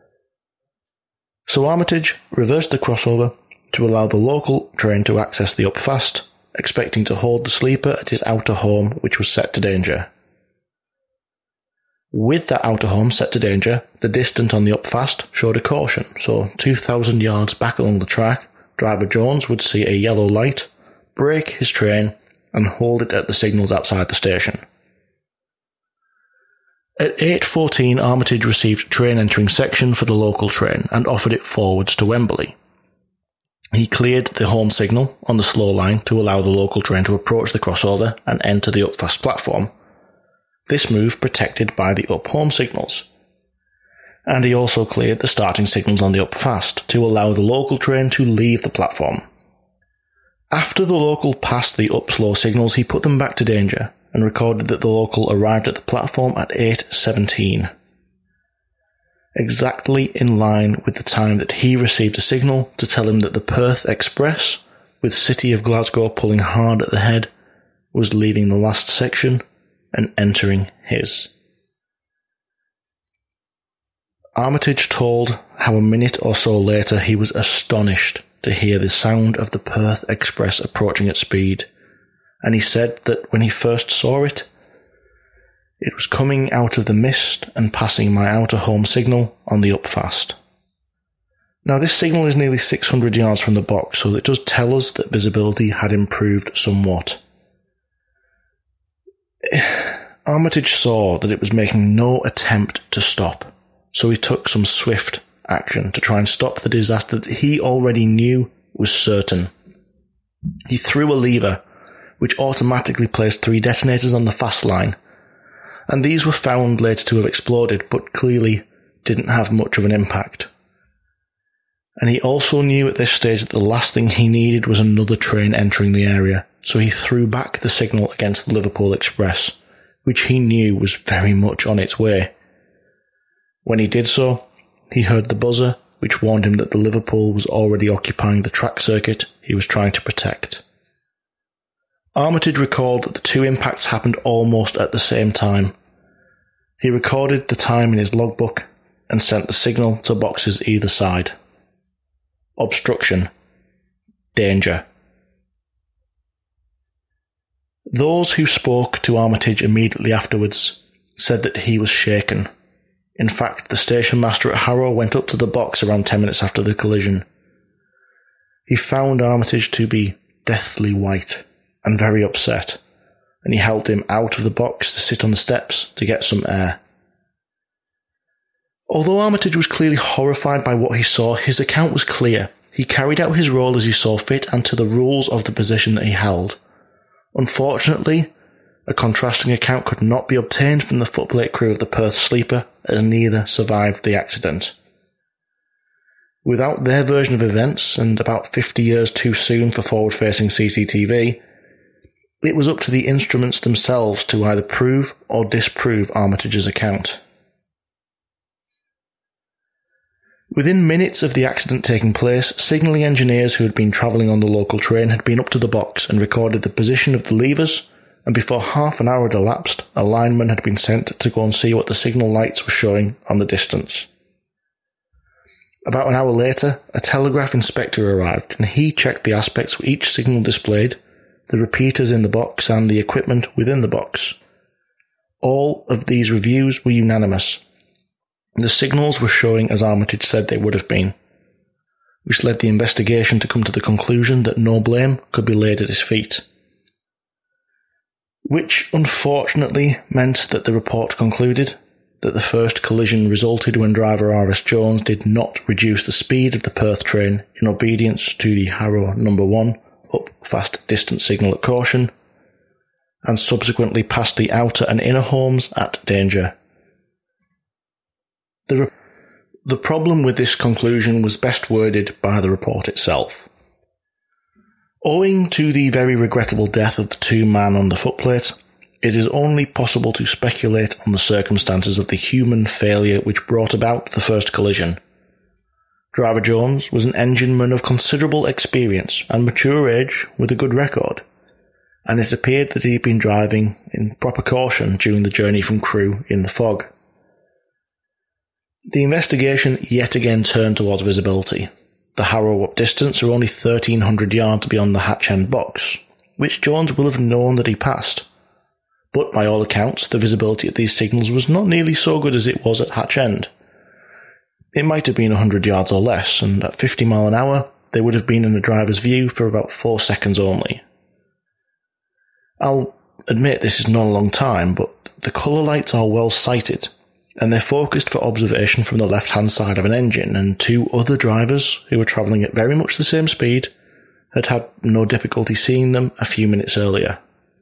So Armitage reversed the crossover to allow the local train to access the up fast, expecting to hold the sleeper at his outer home, which was set to danger. With that outer home set to danger, the distant on the up fast showed a caution, so two thousand yards back along the track, driver Jones would see a yellow light, brake his train, and hold it at the signals outside the station. At eight fourteen, Armitage received train entering section for the local train and offered it forwards to Wembley. He cleared the home signal on the slow line to allow the local train to approach the crossover and enter the up fast platform. This move protected by the up home signals. And he also cleared the starting signals on the up fast to allow the local train to leave the platform. After the local passed the up slow signals, he put them back to danger and recorded that the local arrived at the platform at eight seventeen. Exactly in line with the time that he received a signal to tell him that the Perth Express, with City of Glasgow pulling hard at the head, was leaving the last section and entering his. Armitage told how a minute or so later he was astonished to hear the sound of the Perth Express approaching at speed, and he said that when he first saw it, it was coming out of the mist and passing my outer home signal on the up fast. Now this signal is nearly six hundred yards from the box, so it does tell us that visibility had improved somewhat. Armitage saw that it was making no attempt to stop, so he took some swift action to try and stop the disaster that he already knew was certain. He threw a lever, which automatically placed three detonators on the fast line, and these were found later to have exploded, but clearly didn't have much of an impact. And he also knew at this stage that the last thing he needed was another train entering the area, so he threw back the signal against the Liverpool Express, which he knew was very much on its way. When he did so, he heard the buzzer which warned him that the Liverpool was already occupying the track circuit he was trying to protect. Armitage recalled that the two impacts happened almost at the same time. He recorded the time in his logbook and sent the signal to boxes either side. Obstruction. Danger. Those who spoke to Armitage immediately afterwards said that he was shaken. In fact, the station master at Harrow went up to the box around ten minutes after the collision. He found Armitage to be deathly white and very upset, and he helped him out of the box to sit on the steps to get some air. Although Armitage was clearly horrified by what he saw, his account was clear. He carried out his role as he saw fit and to the rules of the position that he held. Unfortunately, a contrasting account could not be obtained from the footplate crew of the Perth Sleeper, as neither survived the accident. Without their version of events, and about fifty years too soon for forward-facing C C T V, it was up to the instruments themselves to either prove or disprove Armitage's account. Within minutes of the accident taking place, signalling engineers who had been travelling on the local train had been up to the box and recorded the position of the levers, and before half an hour had elapsed, a lineman had been sent to go and see what the signal lights were showing on the distance. About an hour later, a telegraph inspector arrived, and he checked the aspects of each signal displayed, the repeaters in the box and the equipment within the box. All of these reviews were unanimous. The signals were showing as Armitage said they would have been, which led the investigation to come to the conclusion that no blame could be laid at his feet. Which unfortunately meant that the report concluded that the first collision resulted when driver R S Jones did not reduce the speed of the Perth train in obedience to the Harrow number one up fast distance signal at caution, and subsequently passed the outer and inner homes at danger. The, re- the problem with this conclusion was best worded by the report itself. Owing to the very regrettable death of the two men on the footplate, it is only possible to speculate on the circumstances of the human failure which brought about the first collision. Driver Jones was an engineman of considerable experience and mature age with a good record, and it appeared that he had been driving in proper caution during the journey from Crewe in the fog. The investigation yet again turned towards visibility. The Harrow up distance are only thirteen hundred yards beyond the Hatch End box, which Jones will have known that he passed. But by all accounts, the visibility at these signals was not nearly so good as it was at Hatch End. It might have been one hundred yards or less, and at fifty mile an hour, they would have been in the driver's view for about four seconds only. I'll admit this is not a long time, but the colour lights are well sighted, and they're focused for observation from the left-hand side of an engine, and two other drivers, who were travelling at very much the same speed, had had no difficulty seeing them a few minutes earlier.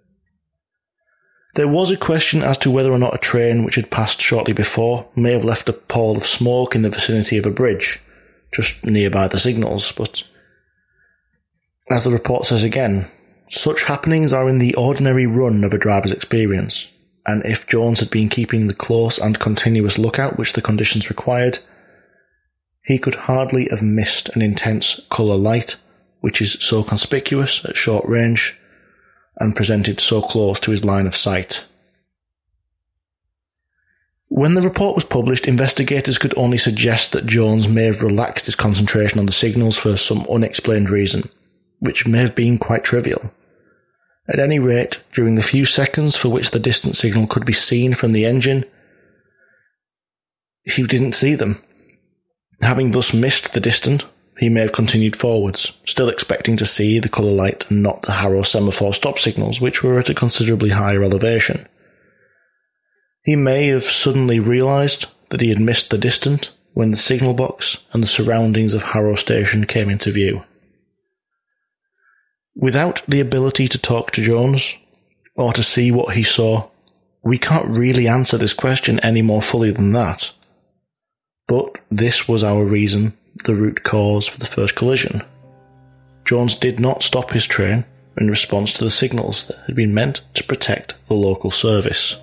There was a question as to whether or not a train which had passed shortly before may have left a pall of smoke in the vicinity of a bridge, just nearby the signals, but as the report says again, such happenings are in the ordinary run of a driver's experience, and if Jones had been keeping the close and continuous lookout which the conditions required, he could hardly have missed an intense colour light which is so conspicuous at short range and presented so close to his line of sight. When the report was published, investigators could only suggest that Jones may have relaxed his concentration on the signals for some unexplained reason, which may have been quite trivial. At any rate, during the few seconds for which the distant signal could be seen from the engine, he didn't see them. Having thus missed the distant, he may have continued forwards, still expecting to see the colour light and not the Harrow semaphore stop signals, which were at a considerably higher elevation. He may have suddenly realised that he had missed the distant when the signal box and the surroundings of Harrow Station came into view. Without the ability to talk to Jones, or to see what he saw, we can't really answer this question any more fully than that. But this was our reason, the root cause for the first collision. Jones did not stop his train in response to the signals that had been meant to protect the local service.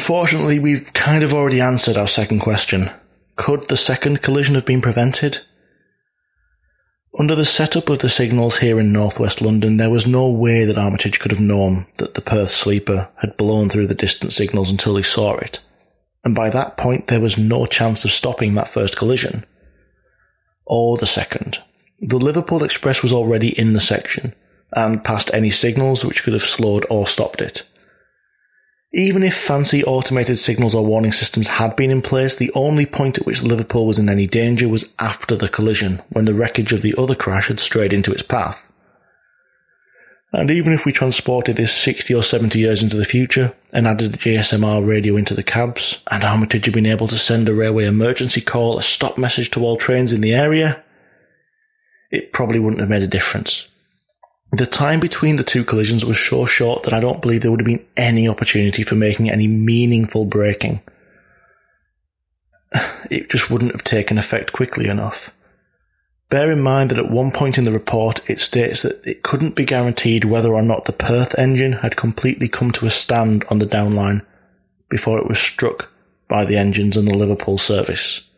unfortunately, we've kind of already answered our second question. Could the second collision have been prevented? Under the setup of the signals here in northwest London, there was no way that Armitage could have known that the Perth sleeper had blown through the distant signals until he saw it, and by that point there was no chance of stopping that first collision. Or the second. The Liverpool Express was already in the section, and past any signals which could have slowed or stopped it. Even if fancy automated signals or warning systems had been in place, the only point at which Liverpool was in any danger was after the collision, when the wreckage of the other crash had strayed into its path. And even if we transported this sixty or seventy years into the future, and added a G S M R radio into the cabs, and Armitage had been able to send a railway emergency call, a stop message to all trains in the area, it probably wouldn't have made a difference. The time between the two collisions was so short that I don't believe there would have been any opportunity for making any meaningful braking. It just wouldn't have taken effect quickly enough. Bear in mind that at one point in the report it states that it couldn't be guaranteed whether or not the Perth engine had completely come to a stand on the downline before it was struck by the engines in the Liverpool service.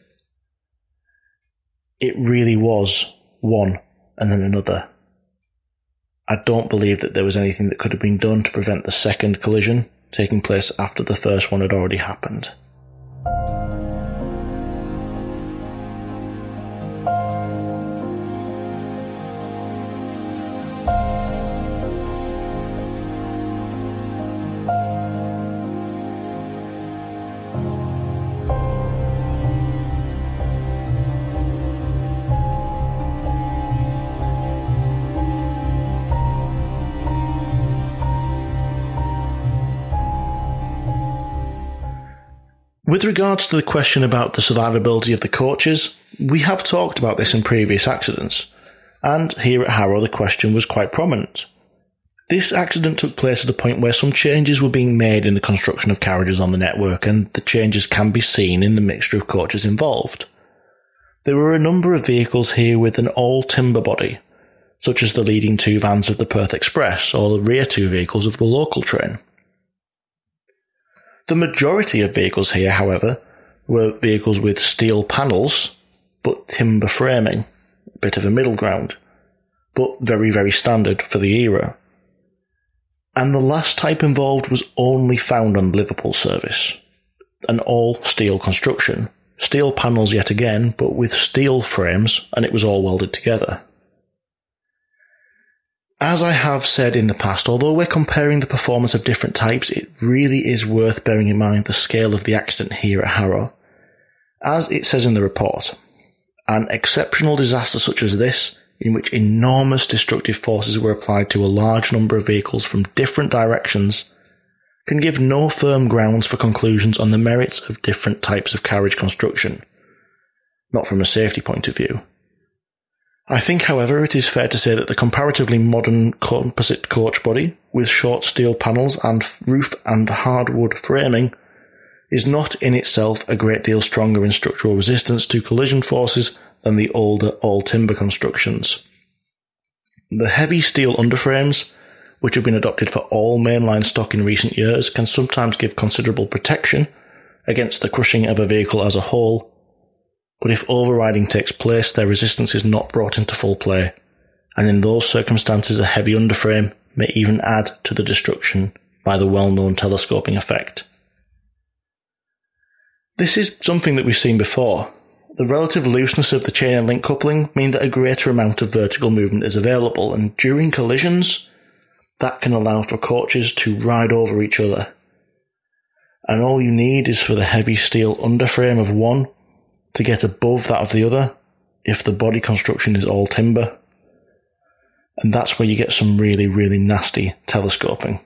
It really was one and then another. I don't believe that there was anything that could have been done to prevent the second collision taking place after the first one had already happened. With regards to the question about the survivability of the coaches, we have talked about this in previous accidents, and here at Harrow the question was quite prominent. This accident took place at a point where some changes were being made in the construction of carriages on the network, and the changes can be seen in the mixture of coaches involved. There were a number of vehicles here with an all-timber body, such as the leading two vans of the Perth Express or the rear two vehicles of the local train. The majority of vehicles here, however, were vehicles with steel panels, but timber framing, a bit of a middle ground, but very, very standard for the era. And the last type involved was only found on the Liverpool service, an all-steel construction, steel panels yet again, but with steel frames, and it was all welded together. As I have said in the past, although we're comparing the performance of different types, it really is worth bearing in mind the scale of the accident here at Harrow. As it says in the report, an exceptional disaster such as this, in which enormous destructive forces were applied to a large number of vehicles from different directions, can give no firm grounds for conclusions on the merits of different types of carriage construction, not from a safety point of view. I think, however, it is fair to say that the comparatively modern composite coach body, with short steel panels and roof and hardwood framing, is not in itself a great deal stronger in structural resistance to collision forces than the older all-timber constructions. The heavy steel underframes, which have been adopted for all mainline stock in recent years, can sometimes give considerable protection against the crushing of a vehicle as a whole, but if overriding takes place, their resistance is not brought into full play, and in those circumstances a heavy underframe may even add to the destruction by the well-known telescoping effect. This is something that we've seen before. The relative looseness of the chain and link coupling mean that a greater amount of vertical movement is available, and during collisions, that can allow for coaches to ride over each other. And all you need is for the heavy steel underframe of one to get above that of the other, if the body construction is all timber. And that's where you get some really, really nasty telescoping.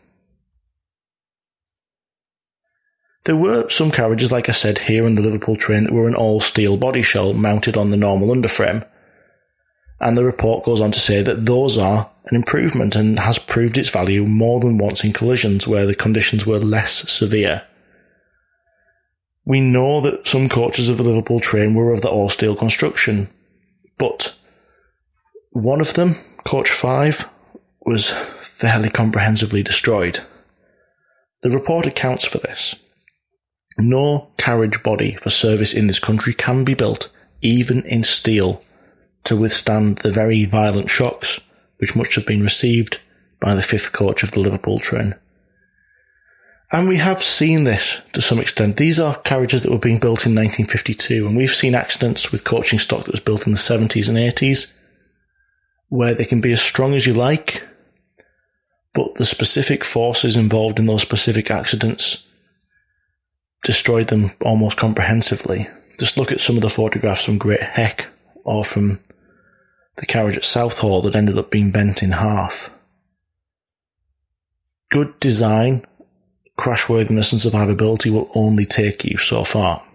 There were some carriages, like I said, here in the Liverpool train that were an all-steel body shell mounted on the normal underframe. And the report goes on to say that those are an improvement and has proved its value more than once in collisions where the conditions were less severe. We know that some coaches of the Liverpool train were of the all-steel construction, but one of them, coach five, was fairly comprehensively destroyed. The report accounts for this. No carriage body for service in this country can be built, even in steel, to withstand the very violent shocks which must have been received by the fifth coach of the Liverpool train. And we have seen this to some extent. These are carriages that were being built in nineteen fifty-two, and we've seen accidents with coaching stock that was built in the seventies and eighties, where they can be as strong as you like, but the specific forces involved in those specific accidents destroyed them almost comprehensively. Just look at some of the photographs from Great Heck, or from the carriage at Southall that ended up being bent in half. Good design, crashworthiness and survivability will only take you so far.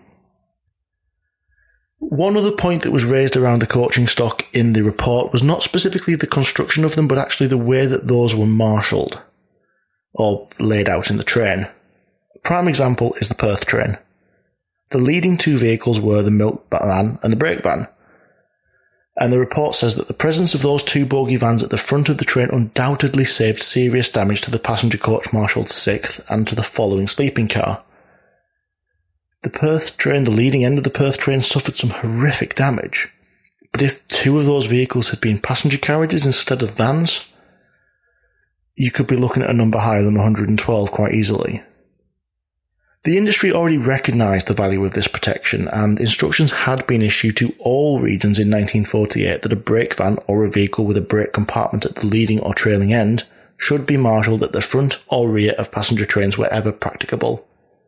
One other point that was raised around the coaching stock in the report was not specifically the construction of them, but actually the way that those were marshalled, or laid out in the train. A prime example is the Perth train. The leading two vehicles were the milk van and the brake van, and the report says that the presence of those two bogie vans at the front of the train undoubtedly saved serious damage to the passenger coach marshalled sixth and to the following sleeping car. The Perth train, the leading end of the Perth train, suffered some horrific damage, but if two of those vehicles had been passenger carriages instead of vans, you could be looking at a number higher than one hundred twelve quite easily. The industry already recognised the value of this protection, and instructions had been issued to all regions in nineteen forty-eight that a brake van or a vehicle with a brake compartment at the leading or trailing end should be marshalled at the front or rear of passenger trains wherever practicable.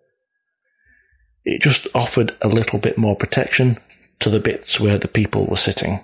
It just offered a little bit more protection to the bits where the people were sitting.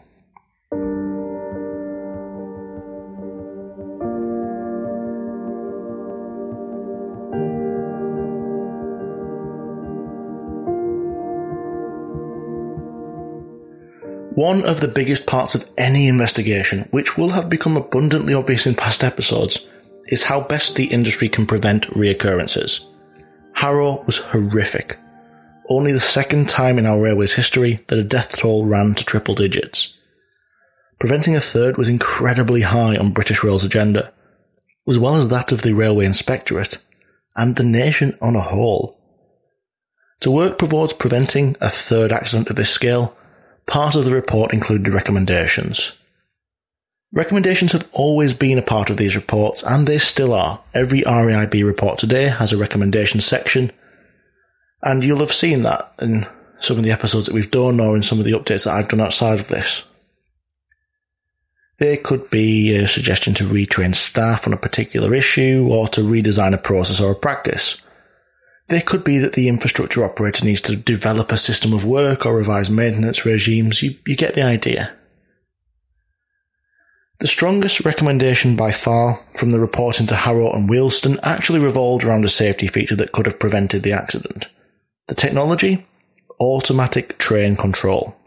One of the biggest parts of any investigation, which will have become abundantly obvious in past episodes, is how best the industry can prevent reoccurrences. Harrow was horrific. Only the second time in our railway's history that a death toll ran to triple digits. Preventing a third was incredibly high on British Rail's agenda, as well as that of the Railway Inspectorate, and the nation on a whole. To work towards preventing a third accident of this scale, part of the report included recommendations. Recommendations have always been a part of these reports, and they still are. Every R A I B report today has a recommendation section, and you'll have seen that in some of the episodes that we've done, or in some of the updates that I've done outside of this. They could be a suggestion to retrain staff on a particular issue, or to redesign a process or a practice. They could be that the infrastructure operator needs to develop a system of work or revise maintenance regimes. You, you get the idea. The strongest recommendation by far from the report into Harrow and Wealdstone actually revolved around a safety feature that could have prevented the accident. The technology? Automatic train control.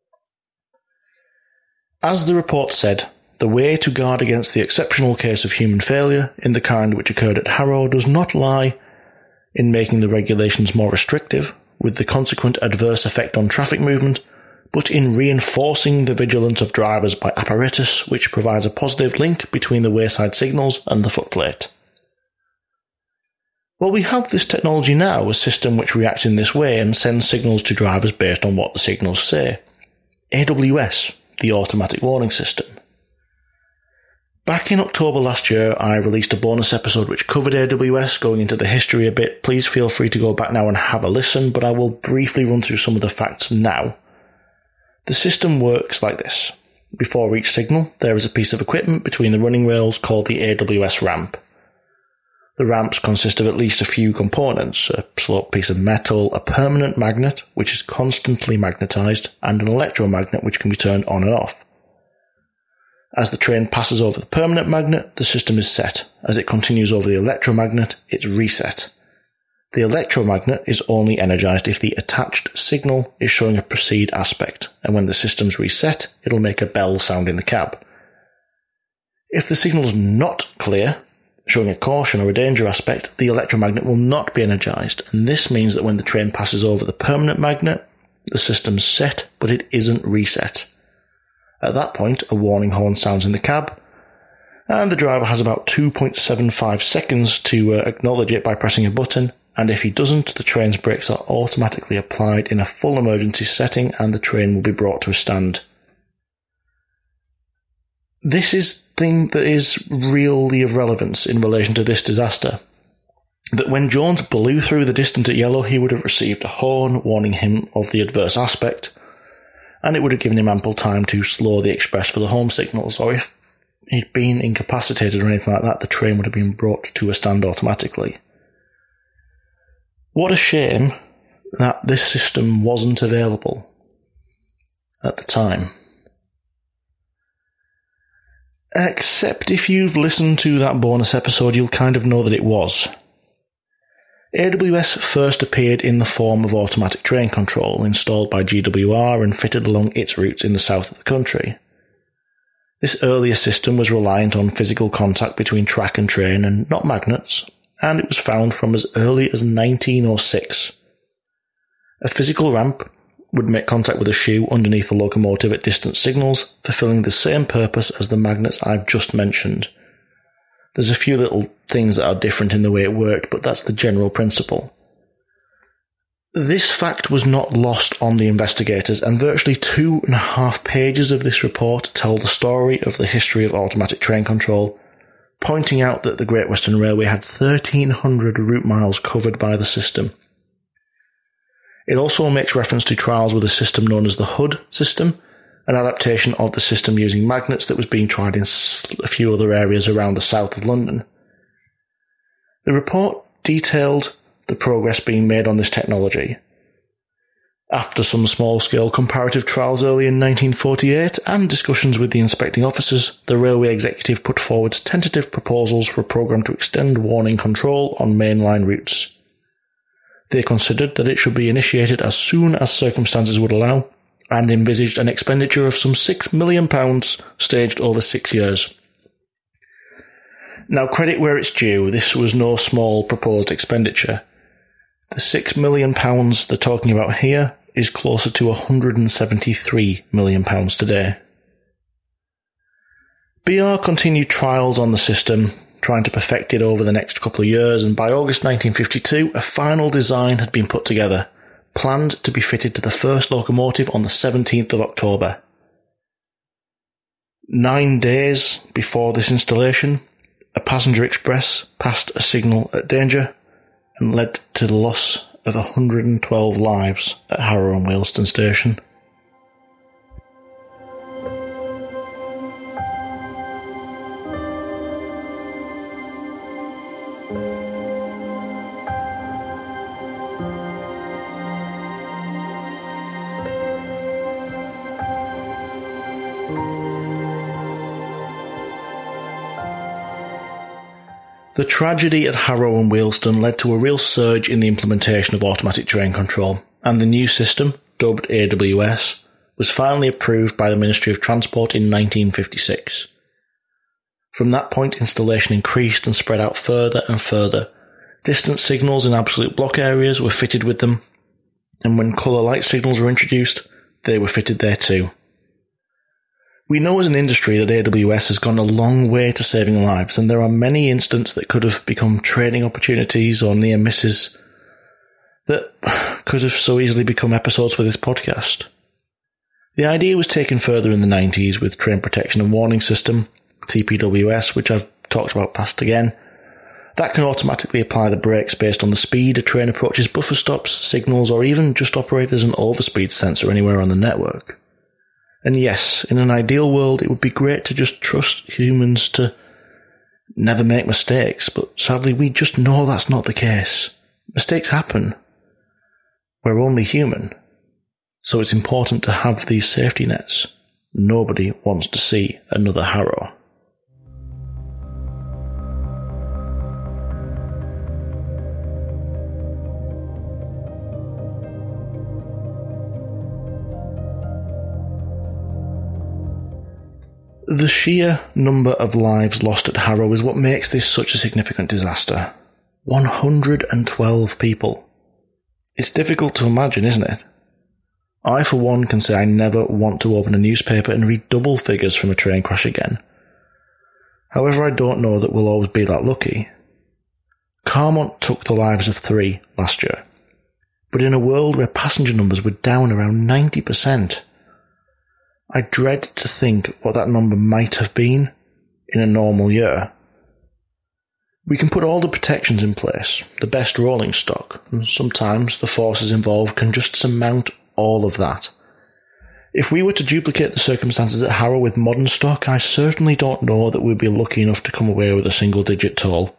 As the report said, the way to guard against the exceptional case of human failure in the kind which occurred at Harrow does not lie in making the regulations more restrictive, with the consequent adverse effect on traffic movement, but in reinforcing the vigilance of drivers by apparatus which provides a positive link between the wayside signals and the footplate. Well, we have this technology now, a system which reacts in this way and sends signals to drivers based on what the signals say. A W S, the Automatic Warning System. Back in October last year, I released a bonus episode which covered A W S, going into the history a bit. Please feel free to go back now and have a listen, but I will briefly run through some of the facts now. The system works like this. Before each signal, there is a piece of equipment between the running rails called the A W S ramp. The ramps consist of at least a few components: a sloped piece of metal, a permanent magnet, which is constantly magnetised, and an electromagnet which can be turned on and off. As the train passes over the permanent magnet, the system is set. As it continues over the electromagnet, it's reset. The electromagnet is only energised if the attached signal is showing a proceed aspect, and when the system's reset, it'll make a bell sound in the cab. If the signal's not clear, showing a caution or a danger aspect, the electromagnet will not be energised, and this means that when the train passes over the permanent magnet, the system's set, but it isn't reset. At that point, a warning horn sounds in the cab, and the driver has about two point seven five seconds to uh, acknowledge it by pressing a button, and if he doesn't, the train's brakes are automatically applied in a full emergency setting and the train will be brought to a stand. This is the thing that is really of relevance in relation to this disaster. That when Jones blew through the distance at yellow, he would have received a horn warning him of the adverse aspect, and it would have given him ample time to slow the express for the home signals, or if he'd been incapacitated or anything like that, the train would have been brought to a stand automatically. What a shame that this system wasn't available at the time. Except if you've listened to that bonus episode, you'll kind of know that it was. A W S first appeared in the form of automatic train control, installed by G W R and fitted along its routes in the south of the country. This earlier system was reliant on physical contact between track and train and not magnets, and it was found from as early as nineteen oh six. A physical ramp would make contact with a shoe underneath the locomotive at distant signals, fulfilling the same purpose as the magnets I've just mentioned. There's a few little things that are different in the way it worked, but that's the general principle. This fact was not lost on the investigators, and virtually two and a half pages of this report tell the story of the history of automatic train control, pointing out that the Great Western Railway had thirteen hundred route miles covered by the system. It also makes reference to trials with a system known as the H U D system, an adaptation of the system using magnets that was being tried in a few other areas around the south of London. The report detailed the progress being made on this technology. After some small-scale comparative trials early in nineteen forty-eight and discussions with the inspecting officers, the railway executive put forward tentative proposals for a programme to extend warning control on mainline routes. They considered that it should be initiated as soon as circumstances would allow, and envisaged an expenditure of some six million pounds staged over six years. Now, credit where it's due, this was no small proposed expenditure. The six million pounds they're talking about here is closer to one hundred seventy-three million pounds today. B R continued trials on the system, trying to perfect it over the next couple of years, and by August nineteen fifty-two, a final design had been put together, planned to be fitted to the first locomotive on the seventeenth of October. Nine days before this installation, a passenger express passed a signal at danger and led to the loss of one hundred twelve lives at Harrow and Wealdstone Station. The tragedy at Harrow and Wealdstone led to a real surge in the implementation of automatic train control, and the new system, dubbed A W S, was finally approved by the Ministry of Transport in nineteen fifty-six. From that point, installation increased and spread out further and further. Distant signals in absolute block areas were fitted with them, and when colour light signals were introduced, they were fitted there too. We know as an industry that A W S has gone a long way to saving lives, and there are many incidents that could have become training opportunities or near misses that could have so easily become episodes for this podcast. The idea was taken further in the nineties with Train Protection and Warning System, T P W S, which I've talked about past again. That can automatically apply the brakes based on the speed a train approaches buffer stops, signals, or even just operate as an overspeed sensor anywhere on the network. And yes, in an ideal world, it would be great to just trust humans to never make mistakes, but sadly we just know that's not the case. Mistakes happen. We're only human. So it's important to have these safety nets. Nobody wants to see another Harrow. The sheer number of lives lost at Harrow is what makes this such a significant disaster. one hundred twelve people. It's difficult to imagine, isn't it? I, for one, can say I never want to open a newspaper and read double figures from a train crash again. However, I don't know that we'll always be that lucky. Carmont took the lives of three last year. But in a world where passenger numbers were down around ninety percent, I dread to think what that number might have been in a normal year. We can put all the protections in place, the best rolling stock, and sometimes the forces involved can just surmount all of that. If we were to duplicate the circumstances at Harrow with modern stock, I certainly don't know that we'd be lucky enough to come away with a single-digit toll.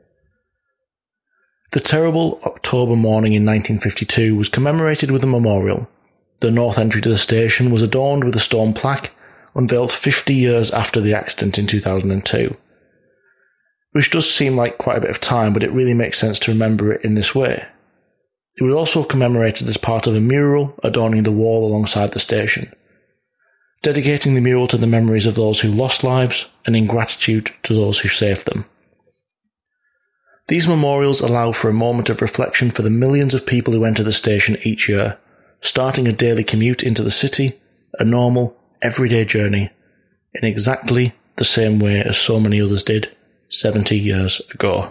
The terrible October morning in nineteen fifty-two was commemorated with a memorial. The north entry to the station was adorned with a stone plaque, unveiled fifty years after the accident in two thousand two. Which does seem like quite a bit of time, but it really makes sense to remember it in this way. It was also commemorated as part of a mural adorning the wall alongside the station, dedicating the mural to the memories of those who lost lives and in gratitude to those who saved them. These memorials allow for a moment of reflection for the millions of people who enter the station each year, starting a daily commute into the city, a normal, everyday journey, in exactly the same way as so many others did seventy years ago.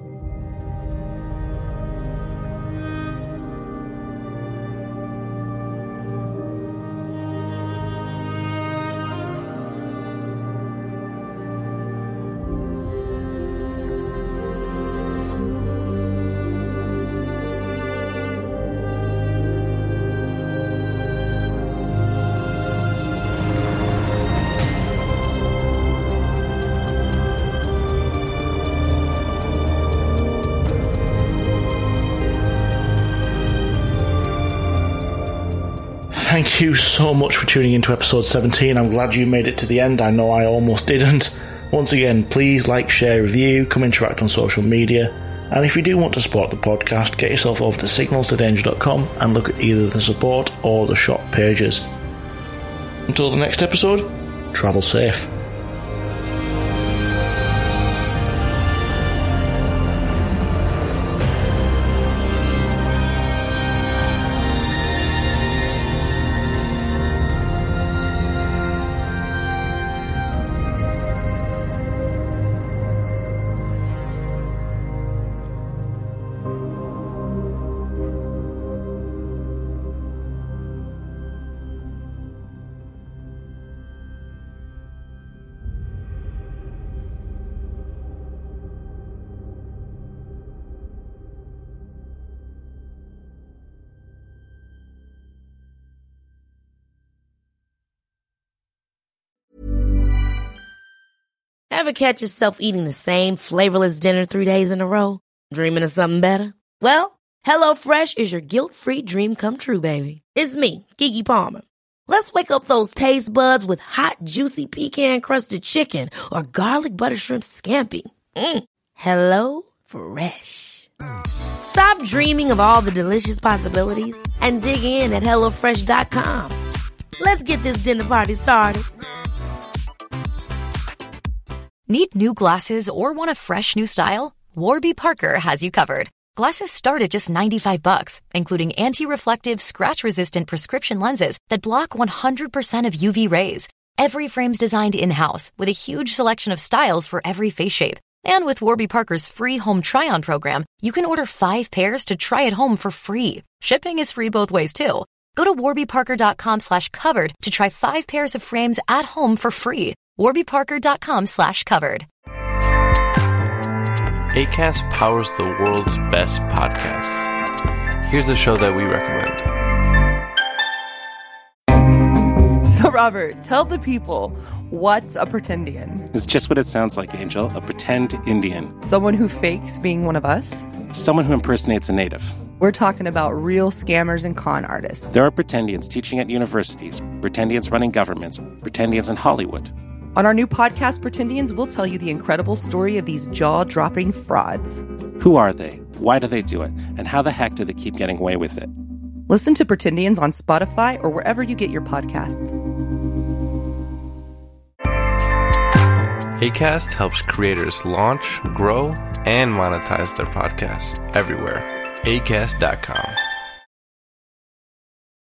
Thank you so much for tuning into episode seventeen. I'm glad you made it to the end. I know I almost didn't. Once again, please like, share, review, come interact on social media. And if you do want to support the podcast, get yourself over to signals to danger dot com and look at either the support or the shop pages. Until the next episode, travel safe. Ever catch yourself eating the same flavorless dinner three days in a row? Dreaming of something better? Well, HelloFresh is your guilt-free dream come true, baby. It's me, Keke Palmer. Let's wake up those taste buds with hot, juicy pecan-crusted chicken or garlic butter shrimp scampi. Mm. Hello Fresh. Stop dreaming of all the delicious possibilities and dig in at hello fresh dot com. Let's get this dinner party started. Need new glasses or want a fresh new style? Warby Parker has you covered. Glasses start at just ninety-five bucks, including anti-reflective, scratch-resistant prescription lenses that block one hundred percent of U V rays. Every frame's designed in-house with a huge selection of styles for every face shape. And with Warby Parker's free home try-on program, you can order five pairs to try at home for free. Shipping is free both ways, too. Go to warby parker dot com slash covered to try five pairs of frames at home for free. warby parker dot com slash covered. Acast powers the world's best podcasts. Here's a show that we recommend. So, Robert, tell the people, what's a pretendian? It's just what it sounds like, Angel. A pretend Indian. Someone who fakes being one of us? Someone who impersonates a native. We're talking about real scammers and con artists. There are pretendians teaching at universities, pretendians running governments, pretendians in Hollywood. On our new podcast, Pretendians, we'll tell you the incredible story of these jaw-dropping frauds. Who are they? Why do they do it? And how the heck do they keep getting away with it? Listen to Pretendians on Spotify or wherever you get your podcasts. Acast helps creators launch, grow, and monetize their podcasts everywhere. acast dot com.